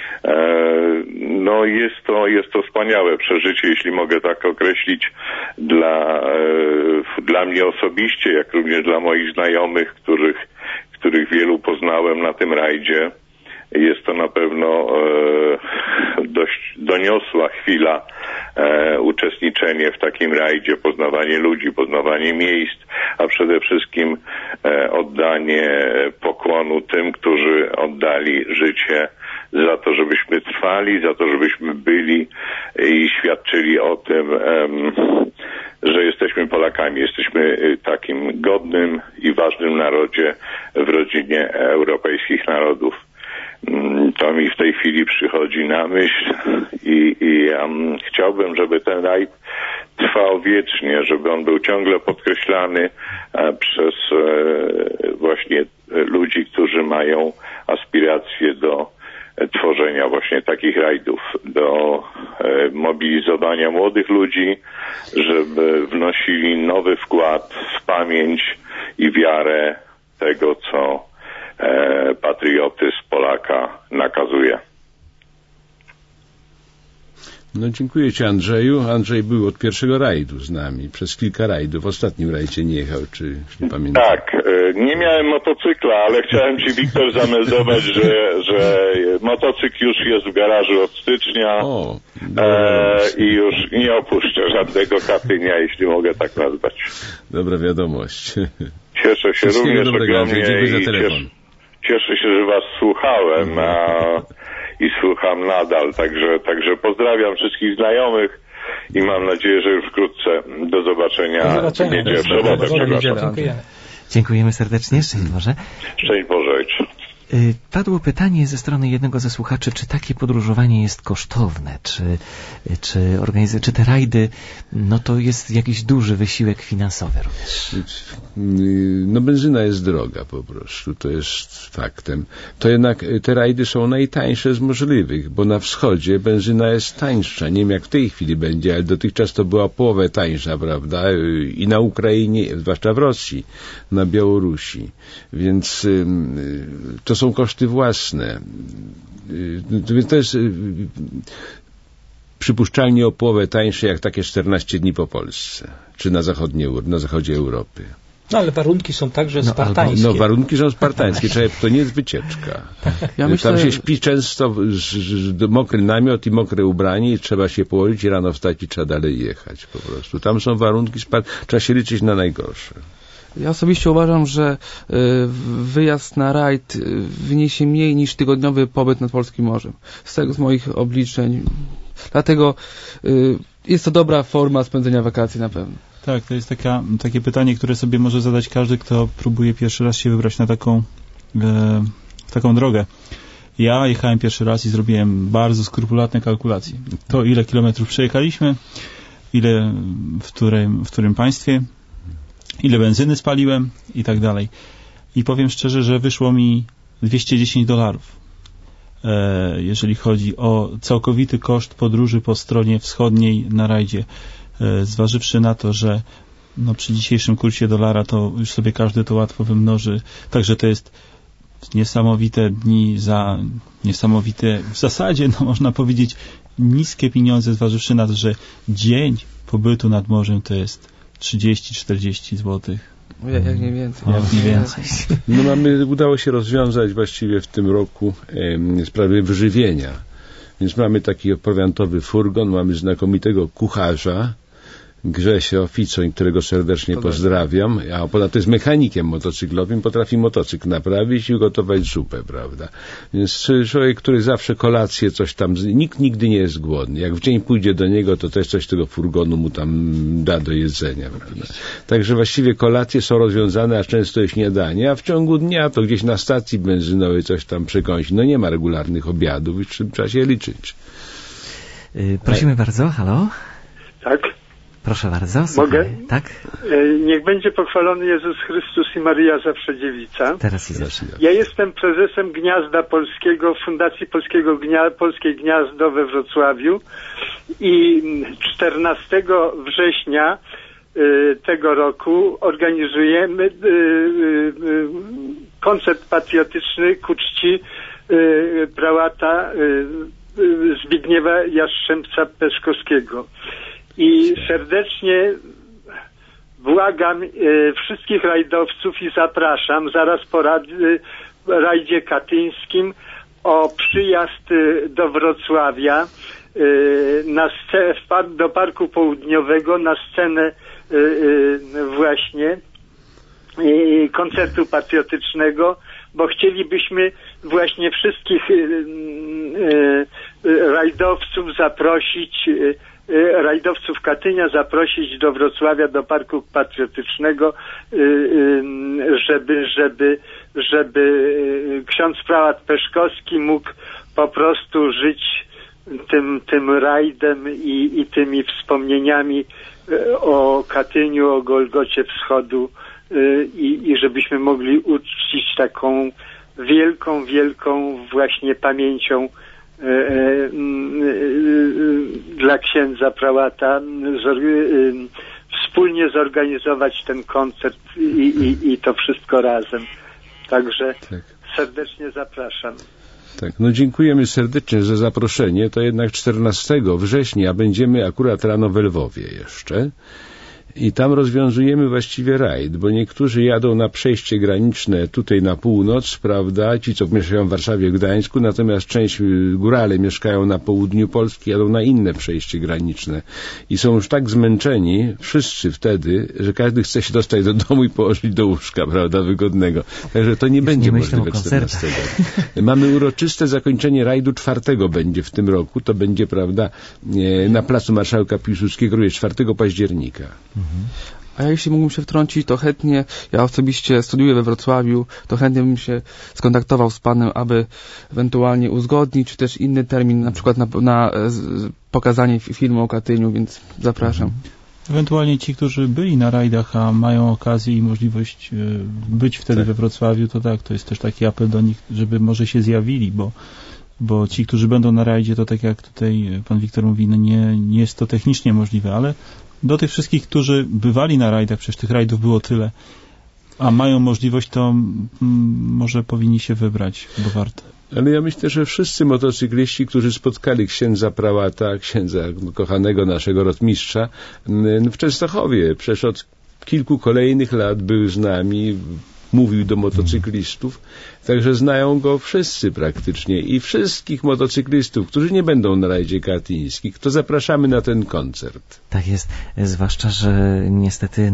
No jest to wspaniałe przeżycie, jeśli mogę tak określić, dla mnie osobiście, jak również dla moich znajomych, których wielu poznałem na tym rajdzie. Jest to na pewno dość doniosła chwila, uczestniczenie w takim rajdzie, poznawanie ludzi, poznawanie miejsc, a przede wszystkim oddanie pokłonu tym, którzy oddali życie za to, żebyśmy trwali, za to, żebyśmy byli i świadczyli o tym, że jesteśmy Polakami, jesteśmy takim godnym i ważnym narodzie w rodzinie europejskich narodów. To mi w tej chwili przychodzi na myśl i ja chciałbym, żeby ten rajd trwał wiecznie, żeby on był ciągle podkreślany przez właśnie ludzi, którzy mają aspiracje do tworzenia właśnie takich rajdów, do mobilizowania młodych ludzi, żeby wnosili nowy wkład w pamięć i wiarę tego, co patriotyzm Polaka nakazuje. No dziękuję Ci, Andrzeju. Andrzej był od pierwszego rajdu z nami, przez kilka rajdów. W ostatnim rajdzie nie jechał, czy nie pamiętam? Tak, nie miałem motocykla, ale chciałem Ci, Wiktor, zameldować, że motocykl już jest w garażu od stycznia i już nie opuszczę żadnego Katynia, jeśli mogę tak nazwać. Dobra wiadomość. Cieszę się również ogromnie i cieszę się, że Was słuchałem i słucham nadal, także pozdrawiam wszystkich znajomych i mam nadzieję, że już wkrótce do zobaczenia w sobotę. Dziękujemy serdecznie. Szczęść Boże. Szczęść Boże, ojcze. Padło pytanie ze strony jednego ze słuchaczy, czy takie podróżowanie jest kosztowne, czy te rajdy, no to jest jakiś duży wysiłek finansowy również. No benzyna jest droga po prostu, to jest faktem. To jednak te rajdy są najtańsze z możliwych, bo na wschodzie benzyna jest tańsza. Nie wiem jak w tej chwili będzie, ale dotychczas to była połowę tańsza, prawda? I na Ukrainie, zwłaszcza w Rosji, na Białorusi. Więc to są koszty własne. To jest przypuszczalnie o połowę tańsze jak takie 14 dni po Polsce, czy na zachodzie Europy. No ale warunki są także spartańskie. No warunki są spartańskie, to nie jest wycieczka. Ja myślę, tam się śpi często mokry namiot i mokre ubranie i trzeba się położyć i rano wstać i trzeba dalej jechać po prostu. Tam są warunki, trzeba się liczyć na najgorsze. Ja osobiście uważam, że wyjazd na rajd wyniesie mniej niż tygodniowy pobyt nad polskim morzem. Z moich obliczeń. Dlatego jest to dobra forma spędzenia wakacji na pewno. Tak, to jest takie pytanie, które sobie może zadać każdy, kto próbuje pierwszy raz się wybrać na taką drogę. Ja jechałem pierwszy raz i zrobiłem bardzo skrupulatne kalkulacje. To ile kilometrów przejechaliśmy, ile w którym państwie, ile benzyny spaliłem i tak dalej. I powiem szczerze, że wyszło mi $210, jeżeli chodzi o całkowity koszt podróży po stronie wschodniej na rajdzie. Zważywszy na to, że przy dzisiejszym kursie dolara to już sobie każdy to łatwo wymnoży. Także to jest niesamowite dni za niesamowite, w zasadzie można powiedzieć niskie pieniądze, zważywszy na to, że dzień pobytu nad morzem to jest 30-40 zł. Jak nie więcej. Jak nie więcej. No udało się rozwiązać właściwie w tym roku sprawy wyżywienia. Więc mamy taki prowiantowy furgon, mamy znakomitego kucharza, Grzesia Oficoń, którego serdecznie pozdrawiam, a ponadto jest mechanikiem motocyklowym, potrafi motocykl naprawić i ugotować zupę, prawda? Więc człowiek, który zawsze kolację coś tam, nikt nigdy nie jest głodny. Jak w dzień pójdzie do niego, to też coś tego furgonu mu tam da do jedzenia, prawda? Także właściwie kolacje są rozwiązane, a często jest śniadanie, a w ciągu dnia to gdzieś na stacji benzynowej coś tam przekąsi. No nie ma regularnych obiadów i trzeba się liczyć. Prosimy bardzo, halo? Tak? Proszę bardzo. Mogę? Tak? Niech będzie pochwalony Jezus Chrystus i Maryja Zawsze Dziewica. Teraz i zawsze. Ja jestem prezesem Gniazda Polskiego, Fundacji Polskie Gniazdo we Wrocławiu i 14 września tego roku organizujemy koncert patriotyczny ku czci prałata Zbigniewa Jastrzębca-Peszkowskiego. I serdecznie błagam wszystkich rajdowców i zapraszam zaraz po rajdzie katyńskim o przyjazd do Wrocławia do Parku Południowego na scenę właśnie koncertu patriotycznego, bo chcielibyśmy właśnie wszystkich rajdowców Katynia zaprosić do Wrocławia, do Parku Patriotycznego, żeby żeby ksiądz prałat Peszkowski mógł po prostu żyć tym rajdem i tymi wspomnieniami o Katyniu, o Golgocie Wschodu i żebyśmy mogli uczcić taką wielką właśnie pamięcią dla księdza prałata, wspólnie zorganizować ten koncert i to wszystko razem. Także serdecznie zapraszam. Tak, no dziękujemy serdecznie za zaproszenie. To jednak 14 września będziemy akurat rano w Lwowie jeszcze. I tam rozwiązujemy właściwie rajd, bo niektórzy jadą na przejście graniczne tutaj na północ, prawda, ci co mieszkają w Warszawie, w Gdańsku, natomiast część górale mieszkają na południu Polski, jadą na inne przejście graniczne i są już tak zmęczeni, wszyscy wtedy, że każdy chce się dostać do domu i położyć do łóżka, prawda, wygodnego. Także to nie będzie możliwe 14. Mamy uroczyste zakończenie rajdu 4 będzie w tym roku, to będzie, prawda, na placu Marszałka Piłsudskiego, jest 4 października. A jeśli mógłbym się wtrącić, to chętnie, ja osobiście studiuję we Wrocławiu, to chętnie bym się skontaktował z panem, aby ewentualnie uzgodnić, czy też inny termin, na przykład na pokazanie filmu o Katyniu, więc zapraszam. Ewentualnie ci, którzy byli na rajdach, a mają okazję i możliwość być wtedy we Wrocławiu, to tak, to jest też taki apel do nich, żeby może się zjawili, bo ci, którzy będą na rajdzie, to tak jak tutaj pan Wiktor mówi, no nie jest to technicznie możliwe, ale do tych wszystkich, którzy bywali na rajdach, przecież tych rajdów było tyle, a mają możliwość, to może powinni się wybrać, bo warto. Ale ja myślę, że wszyscy motocykliści, którzy spotkali księdza prałata, księdza kochanego naszego rotmistrza w Częstochowie, przecież od kilku kolejnych lat był z nami, mówił do motocyklistów, także znają go wszyscy praktycznie i wszystkich motocyklistów, którzy nie będą na rajdzie katyńskim, to zapraszamy na ten koncert. Tak jest, zwłaszcza, że niestety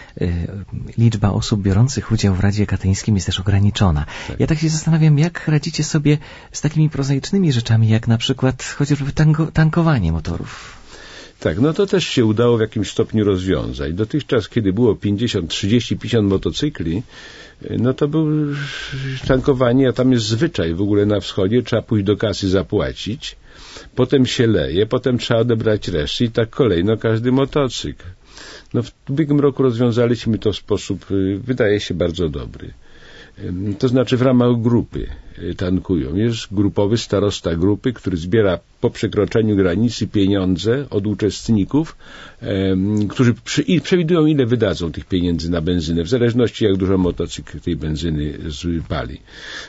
liczba osób biorących udział w rajdzie katyńskim jest też ograniczona. Tak. Ja tak się zastanawiam, jak radzicie sobie z takimi prozaicznymi rzeczami, jak na przykład chociażby tankowanie motorów. Tak, no to też się udało w jakimś stopniu rozwiązać. Dotychczas, kiedy było 50, 30, 50 motocykli, no to był tankowanie, a tam jest zwyczaj w ogóle na wschodzie, trzeba pójść do kasy zapłacić, potem się leje, potem trzeba odebrać resztę i tak kolejno każdy motocykl. No w ubiegłym roku rozwiązaliśmy to w sposób, wydaje się, bardzo dobry. To znaczy w ramach grupy tankują. Jest grupowy starosta grupy, który zbiera po przekroczeniu granicy pieniądze od uczestników, którzy przewidują, ile wydadzą tych pieniędzy na benzynę, w zależności jak dużo motocykl tej benzyny pali.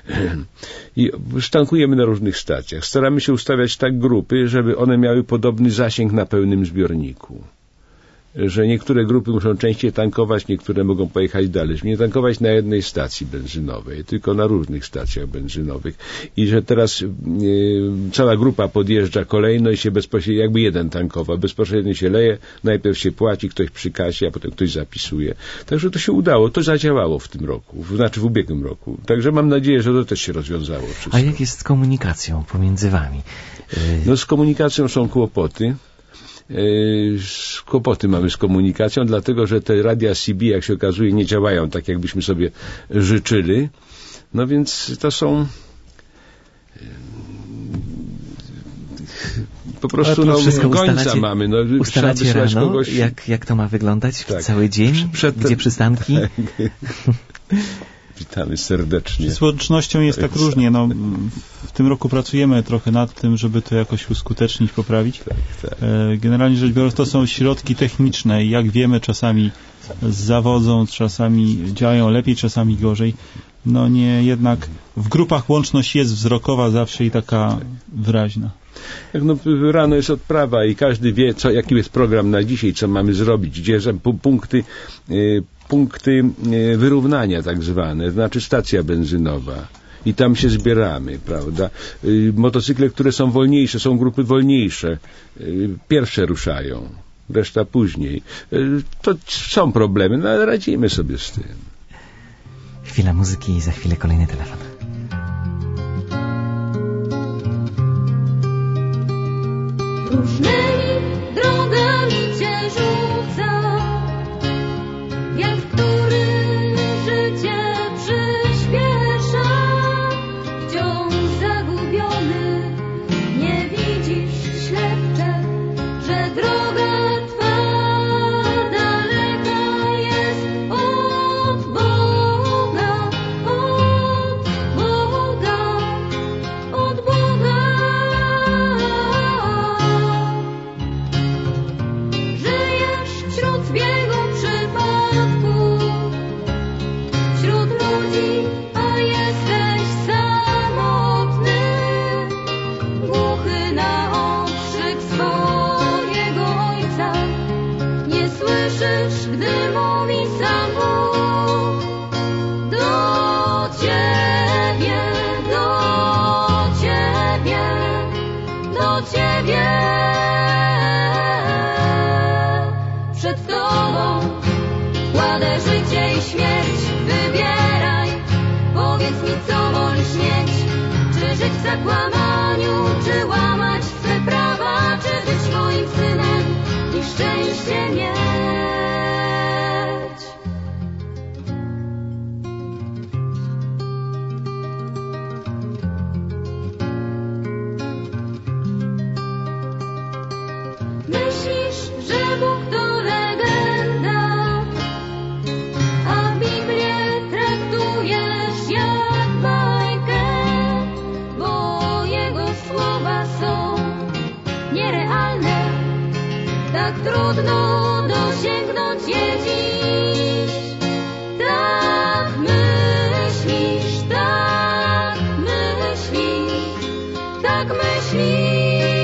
I tankujemy na różnych stacjach. Staramy się ustawiać tak grupy, żeby one miały podobny zasięg na pełnym zbiorniku. Że niektóre grupy muszą częściej tankować, niektóre mogą pojechać dalej. Żeby nie tankować na jednej stacji benzynowej, tylko na różnych stacjach benzynowych. I że teraz cała grupa podjeżdża kolejno i się bezpośrednio, jakby jeden tankował, bezpośrednio się leje, najpierw się płaci, ktoś przy kasie, a potem ktoś zapisuje. Także to się udało, to zadziałało w tym roku, znaczy w ubiegłym roku. Także mam nadzieję, że to też się rozwiązało wszystko. A jak jest z komunikacją pomiędzy wami? No z komunikacją są kłopoty. Kłopoty mamy z komunikacją, dlatego że te radia CB, jak się okazuje, nie działają tak, jakbyśmy sobie życzyli. No więc to są po prostu gońca mamy. Ustalacie rano, kogoś. Jak to ma wyglądać? Tak. Cały dzień? Gdzie przystanki? Witamy serdecznie. Z łącznością jest tak różnie. No, w tym roku pracujemy trochę nad tym, żeby to jakoś uskutecznić, poprawić. Tak. Generalnie rzecz biorąc, to są środki techniczne i jak wiemy, czasami zawodzą, czasami działają lepiej, czasami gorzej. No nie, jednak w grupach łączność jest wzrokowa zawsze i taka wyraźna. No, rano jest odprawa i każdy wie, jaki jest program na dzisiaj, co mamy zrobić, gdzie są punkty wyrównania tak zwane, znaczy stacja benzynowa. I tam się zbieramy, prawda? Motocykle, które są wolniejsze, są grupy wolniejsze, pierwsze ruszają, reszta później. To są problemy, no ale radzimy sobie z tym. Chwila muzyki i za chwilę kolejny telefon. Różnymi drogami cię rzuca, jak który życie przyśpiewa. śmierć wybieraj. Powiedz mi, co wolisz mieć, czy żyć w zakłamaniu, czy łamać swe prawa, czy być moim synem i szczęście mieć. Myślisz, że Bóg to legenda, a Biblię traktujesz jak bajkę, bo Jego słowa są nierealne, tak trudno dosięgnąć je dziś. Tak myślisz, tak myślisz, tak myślisz.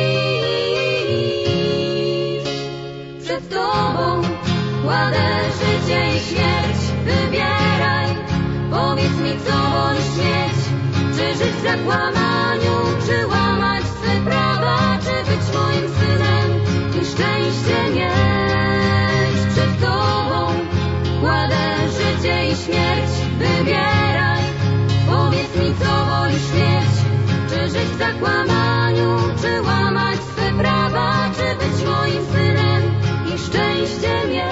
Przed Tobą kładę życie i śmierć, wybieraj. Powiedz mi, co wolisz mieć, czy żyć w zakłamaniu, czy łamać swe prawa, czy być moim synem i szczęście mieć. Przed Tobą kładę życie i śmierć, wybieraj. Powiedz mi, co wolisz mieć, czy żyć w zakłamaniu, czy łamać swe prawa, czy być moim synem i szczęście mieć.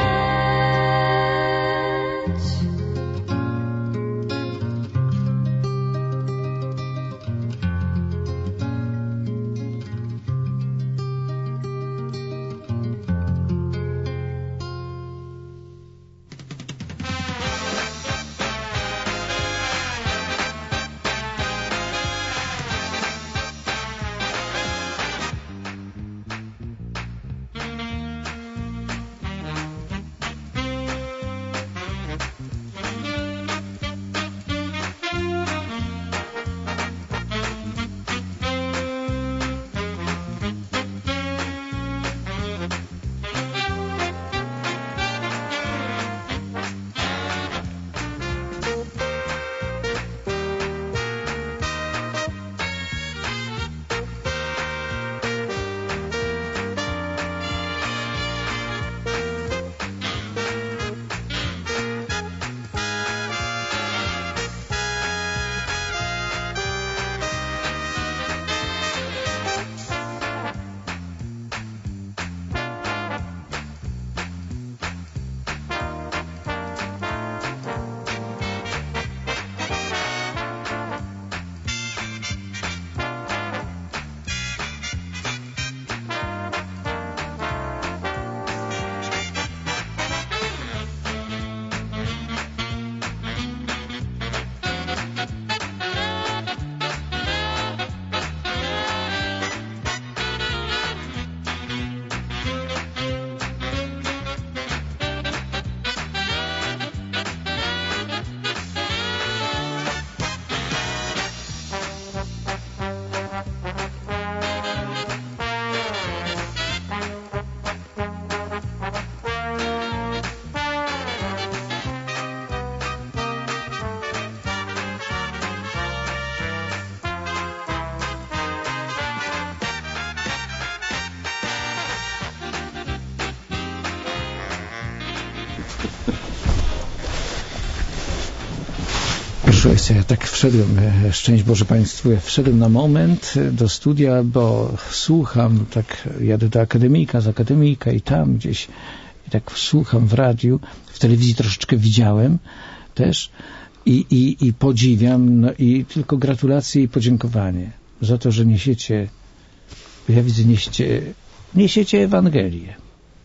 Ja tak wszedłem, szczęść Boże Państwu, ja wszedłem na moment do studia, bo słucham, tak jadę do akademika, z akademika i tam gdzieś, i tak słucham w radiu, w telewizji troszeczkę widziałem też i podziwiam, no i tylko gratulacje i podziękowanie za to, że niesiecie, ja widzę, niesiecie Ewangelię.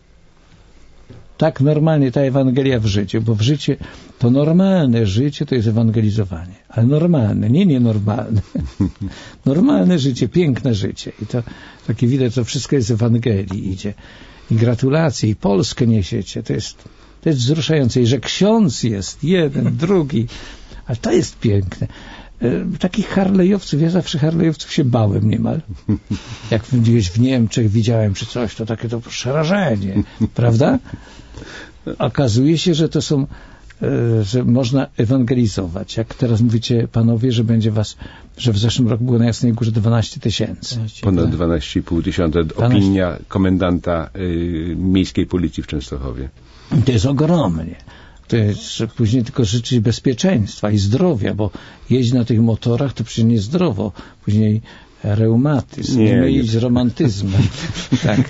Tak normalnie ta Ewangelia w życiu, bo w życiu to normalne życie to jest ewangelizowanie, ale normalne, nie nienormalne. Normalne życie, piękne życie i to takie widać, to wszystko jest z Ewangelii idzie. I gratulacje, i Polskę niesiecie, to jest wzruszające i że ksiądz jest jeden, drugi, ale to jest piękne. Takich harlejowców, ja zawsze harlejowców się bałem niemal. Jak gdzieś w Niemczech widziałem czy coś, to takie to przerażenie, prawda? Okazuje się, że to są, że można ewangelizować. Jak teraz mówicie panowie, że będzie was, że w zeszłym roku było na Jasnej Górze 12 000. Ponad 12,5 tysiąca. Opinia komendanta miejskiej policji w Częstochowie. To jest ogromnie. później tylko życzyć bezpieczeństwa i zdrowia, bo jeździć na tych motorach to przecież niezdrowo. Później reumatyzm, nie mylić z romantyzmem. Tak,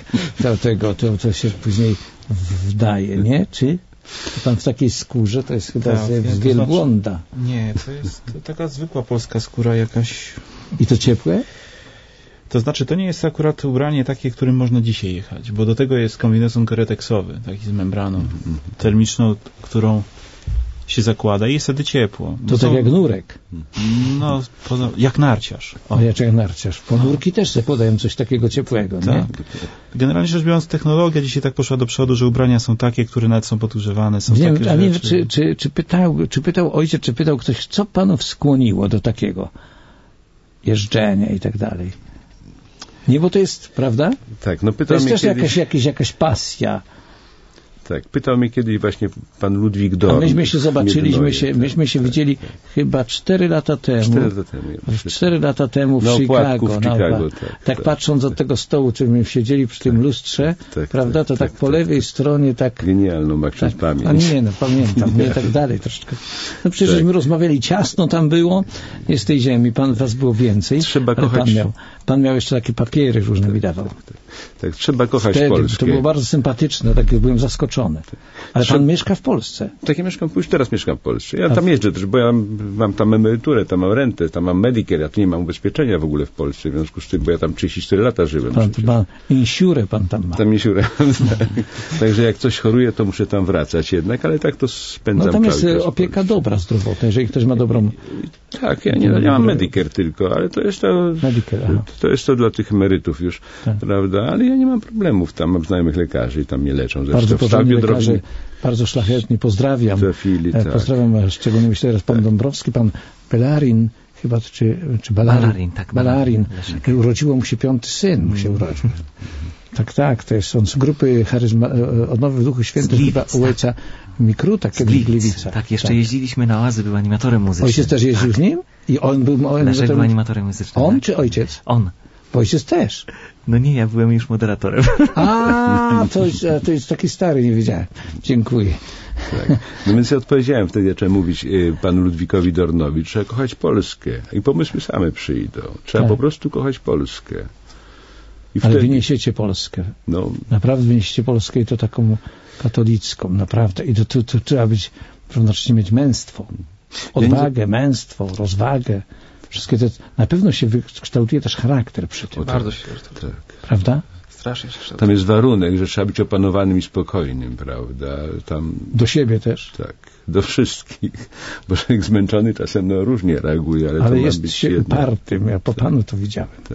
to się później wdaje, nie? Czy? Pan w takiej skórze to jest chyba z wielbłąda. Nie, to jest taka zwykła polska skóra jakaś. I to ciepłe? To znaczy, to nie jest akurat ubranie takie, którym można dzisiaj jechać, bo do tego jest kombinezon koreteksowy, taki z membraną termiczną, którą się zakłada i jest wtedy ciepło. To tak jak nurek. No, jak narciarz. Jak narciarz. Ponurki też sobie podają coś takiego ciepłego, tak. Nie? Generalnie rzecz biorąc, technologia dzisiaj tak poszła do przodu, że ubrania są takie, które nawet są podgrzewane, są wiem, takie a nie rzeczy. wiem, czy pytał ojciec, czy pytał ktoś, co panów skłoniło do takiego jeżdżenia i tak dalej. Nie, bo to jest, prawda? Tak, no to jest też jakaś pasja. Tak, pytał mnie kiedyś właśnie pan Ludwik Dorn. A myśmy się zobaczyliśmy, myśmy się widzieli chyba 4 lata temu. 4 lata temu w Chicago. Tak patrząc od tego stołu, czy my siedzieli przy tym lustrze, prawda, to tak po lewej stronie tak... Genialną ma ksiądz pamięć. A nie, no pamiętam, nie tak dalej troszkę. No przecież my rozmawiali, ciasno tam było, nie z tej ziemi, was było więcej. Trzeba kochać. Pan miał jeszcze takie papiery różne, mi dawał. Tak, trzeba kochać wtedy, Polskę. To było bardzo sympatyczne, tak byłem zaskoczony. Ale pan mieszka w Polsce? Tak, ja już teraz mieszkam w Polsce. Ja tam jeżdżę też, bo ja mam tam emeryturę, tam mam rentę, tam mam Medicare, ja tu nie mam ubezpieczenia w ogóle w Polsce, w związku z tym, bo ja tam 34 lata żyłem. Insiurę pan tam ma. Tam insiurę. Także jak coś choruje, to muszę tam wracać jednak, ale tak to spędzam czas. No tam jest opieka dobra zdrowotna, jeżeli ktoś ma dobrą... Tak, ja nie mam Medicare tylko, ale to jest to dla tych emerytów już, prawda? Ale ja nie mam problemów, tam mam znajomych lekarzy i tam mnie leczą. Bardzo porządni lekarze, bardzo szlachetni, pozdrawiam. Pozdrawiam, szczególnie myślę teraz pan Dąbrowski, pan Belarin, chyba, czy Balarin. Balarin. Urodziło mu się 5. syn, mu się urodził. Tak, to jest on z grupy Odnowy w Duchu Świętym, chyba u ojca Mikruta, kiedyś Gliwica. Tak, jeszcze jeździliśmy na oazy, był animatorem muzycznym. Ojciec też jeździł z nim? I on był animatorem muzycznym. On czy ojciec? On. Ojciec też. No nie, ja byłem już moderatorem. To jest taki stary, nie wiedziałem. Dziękuję. Tak. No więc ja odpowiedziałem wtedy, jak trzeba mówić panu Ludwikowi Dornowi, trzeba kochać Polskę. I pomysły same przyjdą. Trzeba po prostu kochać Polskę. Ale wy niesiecie Polskę. No. Naprawdę wy niesiecie Polskę i to taką katolicką, naprawdę. I to trzeba być, równocześnie mieć męstwo. Odwagę, męstwo, rozwagę. Wszystkie te, na pewno się wykształtuje też charakter przy tym. Bardzo się tak. Prawda? Strasznie się kształtuje. Tam jest warunek, że trzeba być opanowanym i spokojnym, prawda? Do siebie też? Tak, do wszystkich. Bo człowiek zmęczony czasem różnie reaguje, ale to jest ma być się upartym. Ja po panu to widziałem. Tak.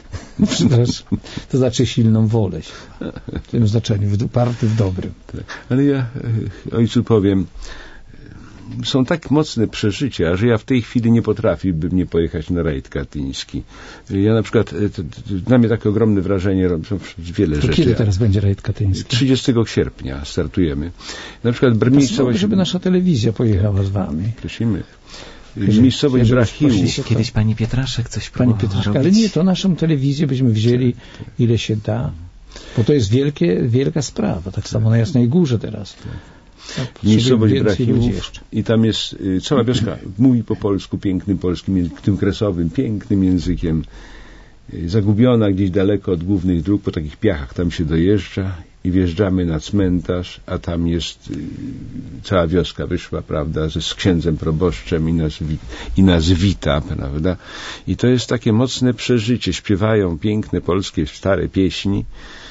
To znaczy silną wolę. W tym znaczeniu, uparty w dobrym. Tak. Ale ja ojcu powiem, są tak mocne przeżycia, że ja w tej chwili nie potrafiłbym nie pojechać na rajd katyński. Ja na przykład, na mnie takie ogromne wrażenie robią wiele rzeczy. Kiedy teraz będzie rajd katyński? 30 sierpnia startujemy. Na przykład miejscowość... żeby nasza telewizja pojechała z wami. Prosimy. Miejscowość Brachiłów. Kiedyś pani Pietraszek coś próbowała robić. Ale nie, to naszą telewizję byśmy wzięli ile się da. Bo to jest wielka sprawa. Tak samo na Jasnej Górze teraz. Miejscowość Brachiłów i tam jest cała wioska mówi po polsku, pięknym polskim, tym kresowym, pięknym językiem, zagubiona gdzieś daleko od głównych dróg, po takich piachach tam się dojeżdża i wjeżdżamy na cmentarz, a tam jest cała wioska wyszła, prawda, z księdzem proboszczem i nas wita, prawda, i to jest takie mocne przeżycie, śpiewają piękne polskie stare pieśni,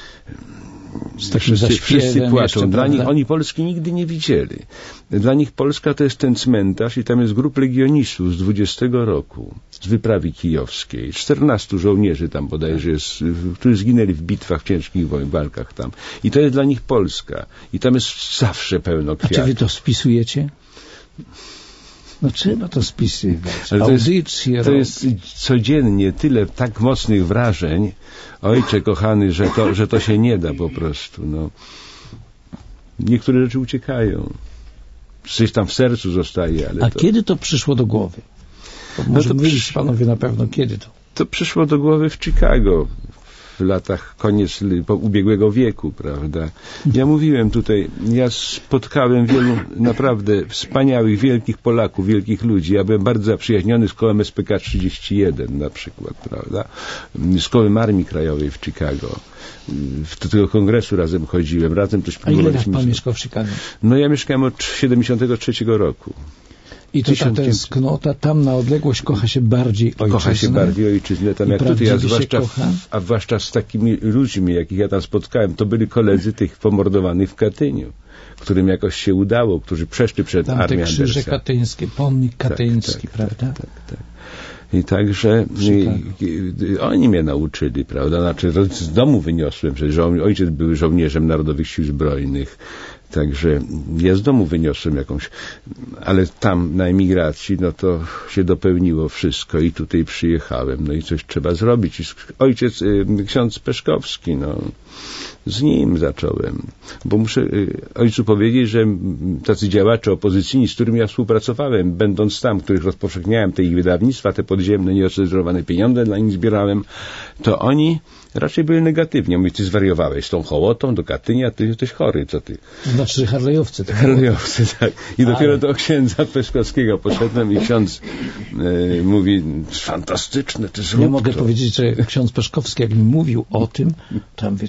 wszyscy płaczą. Dla nich oni Polski nigdy nie widzieli. Dla nich Polska to jest ten cmentarz i tam jest grup legionistów z 20 roku, z wyprawy kijowskiej. 14 żołnierzy tam bodajże jest, którzy zginęli w bitwach, w ciężkich walkach tam. I to jest dla nich Polska. I tam jest zawsze pełno kwiatów. A czy wy to spisujecie? No trzeba to spisywać. Ale to jest codziennie tyle tak mocnych wrażeń, ojcze kochany, że to się nie da po prostu. No. Niektóre rzeczy uciekają. Coś tam w sercu zostaje. Ale kiedy to przyszło do głowy? Może mówiliście panowie na pewno, kiedy to? To przyszło do głowy w Chicago w latach koniec ubiegłego wieku, prawda. Ja mówiłem tutaj, ja spotkałem wielu naprawdę wspaniałych, wielkich Polaków, wielkich ludzi. Ja byłem bardzo zaprzyjaźniony z kołem SPK 31 na przykład, prawda, z kołem Armii Krajowej w Chicago. Do tego kongresu razem chodziłem, razem coś próbowaliśmy. A ile lat pan mieszkał w Chicago? No ja mieszkałem od 73 roku. I to ta tęsknota, tam na odległość kocha się bardziej ojczyznę. Kocha się bardziej ojczyznę, tam jak tutaj, a zwłaszcza z takimi ludźmi, jakich ja tam spotkałem, to byli koledzy tych pomordowanych w Katyniu, którym jakoś się udało, którzy przeszli przed tam armią te krzyże Andersa. katyńskie, pomnik katyński, prawda? Tak. I także oni mnie nauczyli, prawda? Znaczy z domu wyniosłem, że ojciec był żołnierzem Narodowych Sił Zbrojnych. Także ja z domu wyniosłem jakąś, ale tam na emigracji, no to się dopełniło wszystko i tutaj przyjechałem, no i coś trzeba zrobić. I ojciec, ksiądz Peszkowski, no, z nim zacząłem, bo muszę ojcu powiedzieć, że tacy działacze opozycyjni, z którymi ja współpracowałem, będąc tam, których rozpowszechniałem te ich wydawnictwa, te podziemne, nieocenzurowane pieniądze dla nich zbierałem, to oni raczej byli negatywnie. Mówię, ty zwariowałeś z tą hołotą do Katynia, ty jesteś chory, co ty? Znaczy harlejowcy. Harlejowcy, tak. I dopiero do księdza Peszkowskiego poszedłem i ksiądz mówi, fantastyczne, ty zrób. Ja mogę powiedzieć, że ksiądz Peszkowski, jak mi mówił o tym, to ja mówię,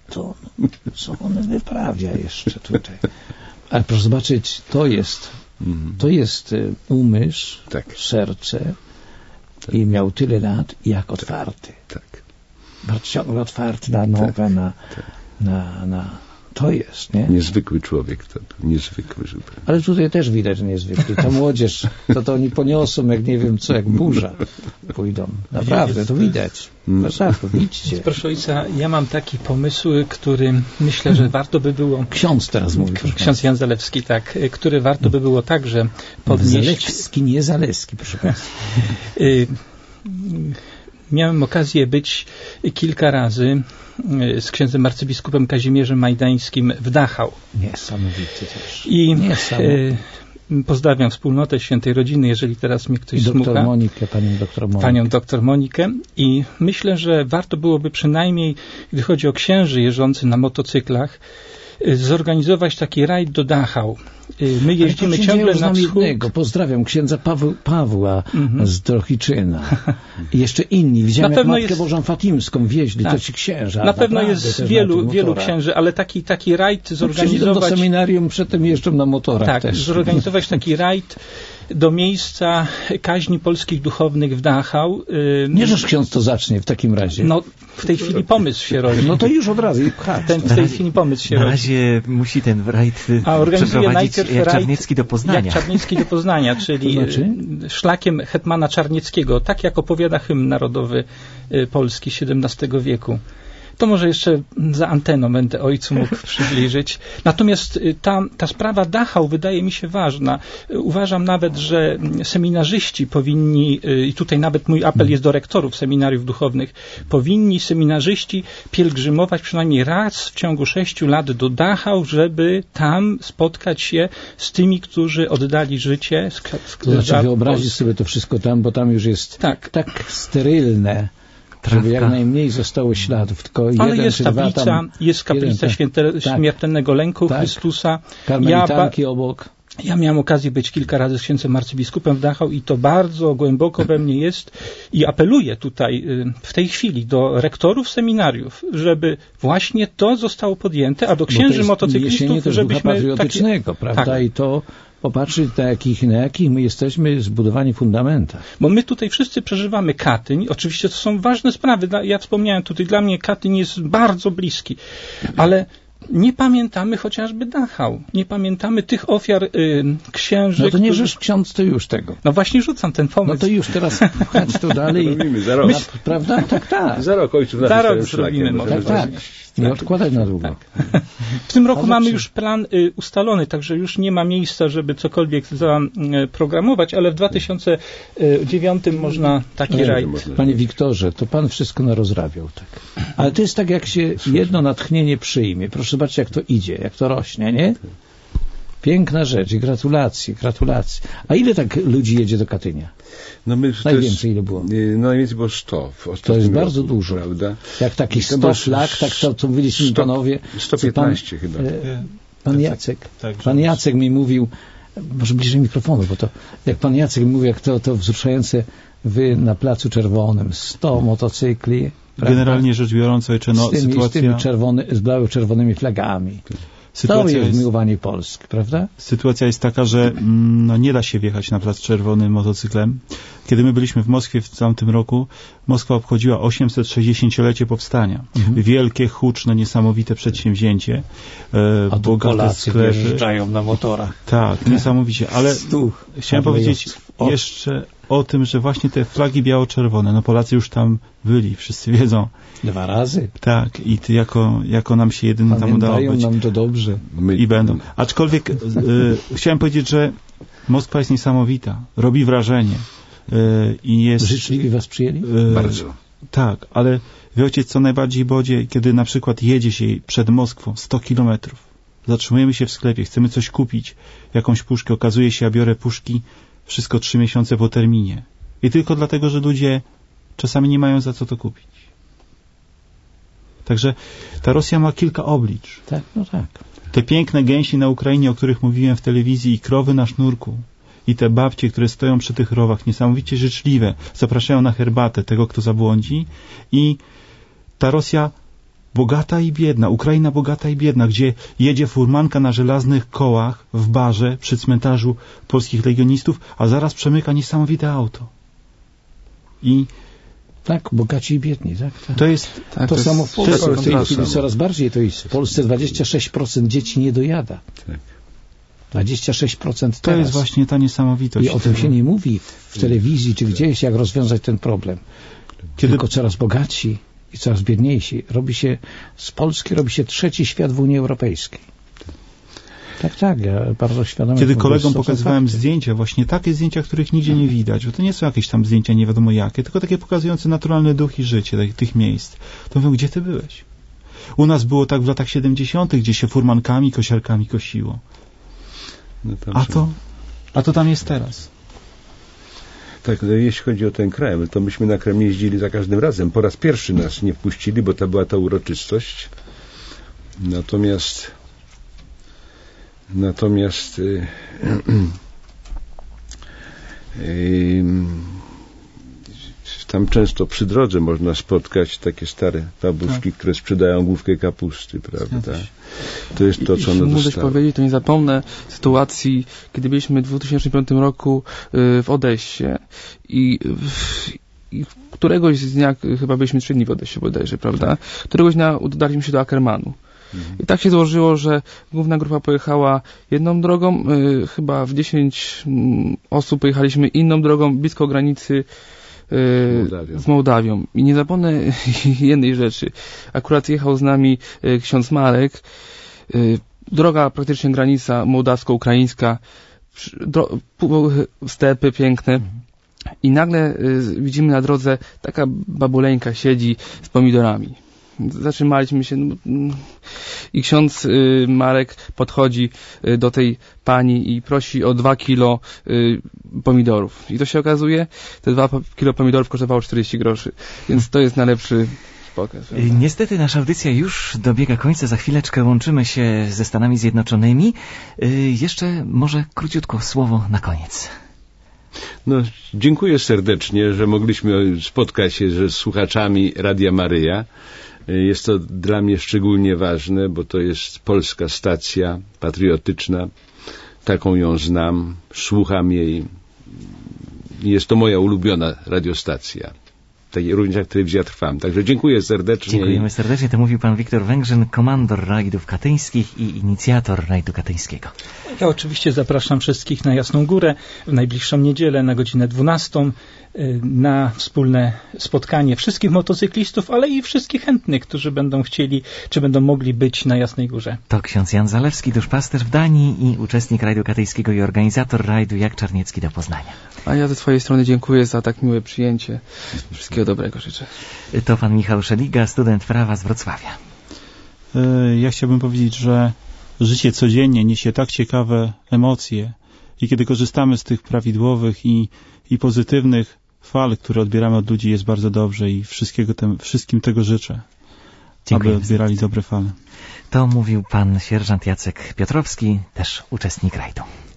co on wyprawia jeszcze tutaj. Ale proszę zobaczyć, to jest umysł, serce i miał tyle lat, jak otwarty. Tak. Bardzo ciągle otwarty na nowe, na to jest, nie? Niezwykły człowiek to był, niezwykły zupełnie. Ale tutaj też widać niezwykły. Ta młodzież, to oni poniosą, jak nie wiem co, jak burza pójdą. Naprawdę, to widać. Idźcie. Proszę ojca, ja mam taki pomysł, który myślę, że warto by było... Ksiądz teraz mówi. Ksiądz Jan Zalewski, tak. Który warto by było także podnieść... Zalewski, nie Zaleski, proszę państwa. Miałem okazję być kilka razy z księdzem arcybiskupem Kazimierzem Majdańskim w Dachau. Niesamowity też. I pozdrawiam wspólnotę Świętej Rodziny, jeżeli teraz mnie ktoś słucha. Panią doktor Monikę. I myślę, że warto byłoby przynajmniej, gdy chodzi o księży jeżdżących na motocyklach, zorganizować taki rajd do Dachau. My jeździmy ciągle na wschód. Jednego. Pozdrawiam księdza Pawła z Trochiczyna. I jeszcze inni. Widziałem, jak Matkę Bożą Fatimską wieźli, to ci księża. Na pewno jest wielu księży, ale taki rajd zorganizować... do seminarium, przedtem jeżdżą na motorach tak, też. Zorganizować taki rajd do miejsca kaźni polskich duchownych w Dachau. Niechże ksiądz to zacznie w takim razie. No, w tej chwili pomysł się rodzi. No to już od razu. W tej chwili pomysł się rodzi. Na razie musi ten rajd przeprowadzić jak Czarniecki do Poznania. Jak Czarniecki do Poznania, czyli szlakiem hetmana Czarnieckiego, tak jak opowiada hymn narodowy Polski XVII wieku. To może jeszcze za anteną będę ojcu mógł przybliżyć. Natomiast ta sprawa Dachau wydaje mi się ważna. Uważam nawet, że seminarzyści powinni, i tutaj nawet mój apel jest do rektorów seminariów duchownych, powinni seminarzyści pielgrzymować przynajmniej raz w ciągu 6 lat do Dachau, żeby tam spotkać się z tymi, którzy oddali życie. To znaczy wyobrazić sobie to wszystko tam, bo tam już jest tak sterylne, żeby jak najmniej zostało śladów. Tylko ale jest tablica, jest kaplica Śmiertelnego Lęku Chrystusa. Karmelitanki obok. Ja miałem okazję być kilka razy z księdzem arcybiskupem w Dachau i to bardzo głęboko we mnie jest i apeluję tutaj w tej chwili do rektorów seminariów, żeby właśnie to zostało podjęte, a do księży motocyklistów, żebyśmy... patriotycznego, prawda? Tak. I to popatrzeć, na jakich my jesteśmy zbudowani fundamentach. Bo my tutaj wszyscy przeżywamy Katyń. Oczywiście to są ważne sprawy. Ja wspomniałem tutaj, dla mnie Katyń jest bardzo bliski. Ale nie pamiętamy chociażby Dachau. Nie pamiętamy tych ofiar księży. No to nie żeś ksiądz, to już tego. No właśnie rzucam ten pomysł. No to już teraz pchać to dalej. Robimy za rok. Prawda? Tak. Za rok ojców za rok zrobimy. Tak. Nie odkładać na długo. Tak. W tym roku mamy już plan ustalony, także już nie ma miejsca, żeby cokolwiek zaprogramować, ale w 2009 można taki rajd. Panie Wiktorze, to pan wszystko narozrabiał, tak. Ale to jest tak, jak się jedno natchnienie przyjmie. Proszę zobaczyć, jak to idzie, jak to rośnie, nie? Piękna rzecz i gratulacje. A ile tak ludzi jedzie do Katynia? No najwięcej ile było? Najwięcej było 100. To jest bardzo dużo. Prawda? Jak taki 100 flag, tak to mówiliśmy 100, panowie. 115 chyba. Pan Jacek mi mówił, może bliżej mikrofonu, bo to jak pan Jacek mi mówił, jak to wzruszające, wy na Placu Czerwonym, 100 motocykli. Generalnie rzecz biorąc, sytuacja... z biało-czerwonymi flagami. To jest miłowanie Polski, prawda? Sytuacja jest taka, że nie da się wjechać na Plac Czerwony motocyklem. Kiedy my byliśmy w Moskwie w tamtym roku, Moskwa obchodziła 860-lecie powstania. Wielkie, huczne, niesamowite przedsięwzięcie. A tu Polacy wjeżdżają na motorach. Tak, niesamowicie. Ale chciałem powiedzieć jeszcze o tym, że właśnie te flagi biało-czerwone, Polacy już tam byli, wszyscy wiedzą. 2 razy. Tak, i jako nam się jedynym tam udało być. Nam to dobrze. I będą. Aczkolwiek chciałem powiedzieć, że Moskwa jest niesamowita. Robi wrażenie. I jest... Życzliwie was przyjęli? Bardzo. Tak, ale wiecie, co najbardziej bodzie, kiedy na przykład jedzie się przed Moskwą 100 kilometrów. Zatrzymujemy się w sklepie, chcemy coś kupić, jakąś puszkę. Okazuje się, ja biorę puszki, wszystko 3 miesiące po terminie. I tylko dlatego, że ludzie czasami nie mają za co to kupić. Także ta Rosja ma kilka oblicz. Tak, no tak. Te piękne gęsi na Ukrainie, o których mówiłem w telewizji, i krowy na sznurku, i te babcie, które stoją przy tych rowach, niesamowicie życzliwe, zapraszają na herbatę tego, kto zabłądzi. I ta Rosja bogata i biedna, Ukraina bogata i biedna, gdzie jedzie furmanka na żelaznych kołach w barze przy cmentarzu polskich legionistów, a zaraz przemyka niesamowite auto. I tak, bogaci i biedni, tak? To jest to samo w Polsce. W tej chwili coraz bardziej to jest. W Polsce 26% dzieci nie dojada. Tak. 26% teraz. To jest właśnie ta niesamowitość. I o tym się nie mówi w telewizji czy gdzieś, jak rozwiązać ten problem. Tylko coraz bogatsi i coraz biedniejsi. Z Polski robi się 3. świat w Unii Europejskiej. Tak, ja bardzo świadomie... Kiedy kolegom pokazywałem zdjęcia, właśnie takie zdjęcia, których nigdzie nie widać, bo to nie są jakieś tam zdjęcia nie wiadomo jakie, tylko takie pokazujące naturalny duch i życie tych miejsc. To mówią, gdzie ty byłeś? U nas było tak w latach 70., gdzie się furmankami, kosiarkami kosiło. No a to tam jest teraz. Tak, jeśli chodzi o ten Kreml, to myśmy na Kreml jeździli za każdym razem. Po raz pierwszy nas nie wpuścili, bo to była ta uroczystość. Natomiast tam często przy drodze można spotkać takie stare babuszki, które sprzedają główkę kapusty, prawda? To jest to, co one dostały. Muszę powiedzieć, to nie zapomnę sytuacji, kiedy byliśmy w 2005 roku w Odessie i któregoś z dnia, chyba byliśmy 3 dni w Odessie bodajże, prawda? Któregoś dnia udaliśmy się do Ackermanu. I tak się złożyło, że główna grupa pojechała jedną drogą, chyba w 10 osób pojechaliśmy inną drogą, blisko granicy z Mołdawią. I nie zapomnę jednej rzeczy. Akurat jechał z nami ksiądz Marek. Droga, praktycznie granica mołdawsko-ukraińska, stepy piękne. I nagle widzimy na drodze taka babuleńka siedzi z pomidorami. Zatrzymaliśmy się i ksiądz Marek podchodzi do tej pani i prosi o 2 kilo pomidorów. I to się okazuje, te 2 kilo pomidorów kosztowało 40 groszy. Więc to jest najlepszy pokaz. Niestety nasza audycja już dobiega końca. Za chwileczkę łączymy się ze Stanami Zjednoczonymi. Jeszcze może króciutko słowo na koniec. Dziękuję serdecznie, że mogliśmy spotkać się z słuchaczami Radia Maryja. Jest to dla mnie szczególnie ważne, bo to jest polska stacja patriotyczna. Taką ją znam, słucham jej. Jest to moja ulubiona radiostacja. Również jak telewizja Trwam. Także dziękuję serdecznie. Dziękujemy serdecznie. To mówił pan Wiktor Węgrzyn, komandor rajdów katyńskich i inicjator rajdu katyńskiego. Ja oczywiście zapraszam wszystkich na Jasną Górę w najbliższą niedzielę na godzinę 12 na wspólne spotkanie wszystkich motocyklistów, ale i wszystkich chętnych, którzy będą chcieli, czy będą mogli być na Jasnej Górze. To ksiądz Jan Zalewski, duszpasterz w Danii i uczestnik rajdu katyńskiego i organizator rajdu Jak Czarniecki do Poznania. A ja ze swojej strony dziękuję za tak miłe przyjęcie. Wszystkiego dobrego życzę. To pan Michał Szeliga, student prawa z Wrocławia. Ja chciałbym powiedzieć, że życie codziennie niesie tak ciekawe emocje i kiedy korzystamy z tych prawidłowych i pozytywnych fal, które odbieramy od ludzi, jest bardzo dobrze i wszystkim tego życzę. Dziękuję. Aby odbierali dobre fale. To mówił pan sierżant Jacek Piotrowski, też uczestnik rajdu.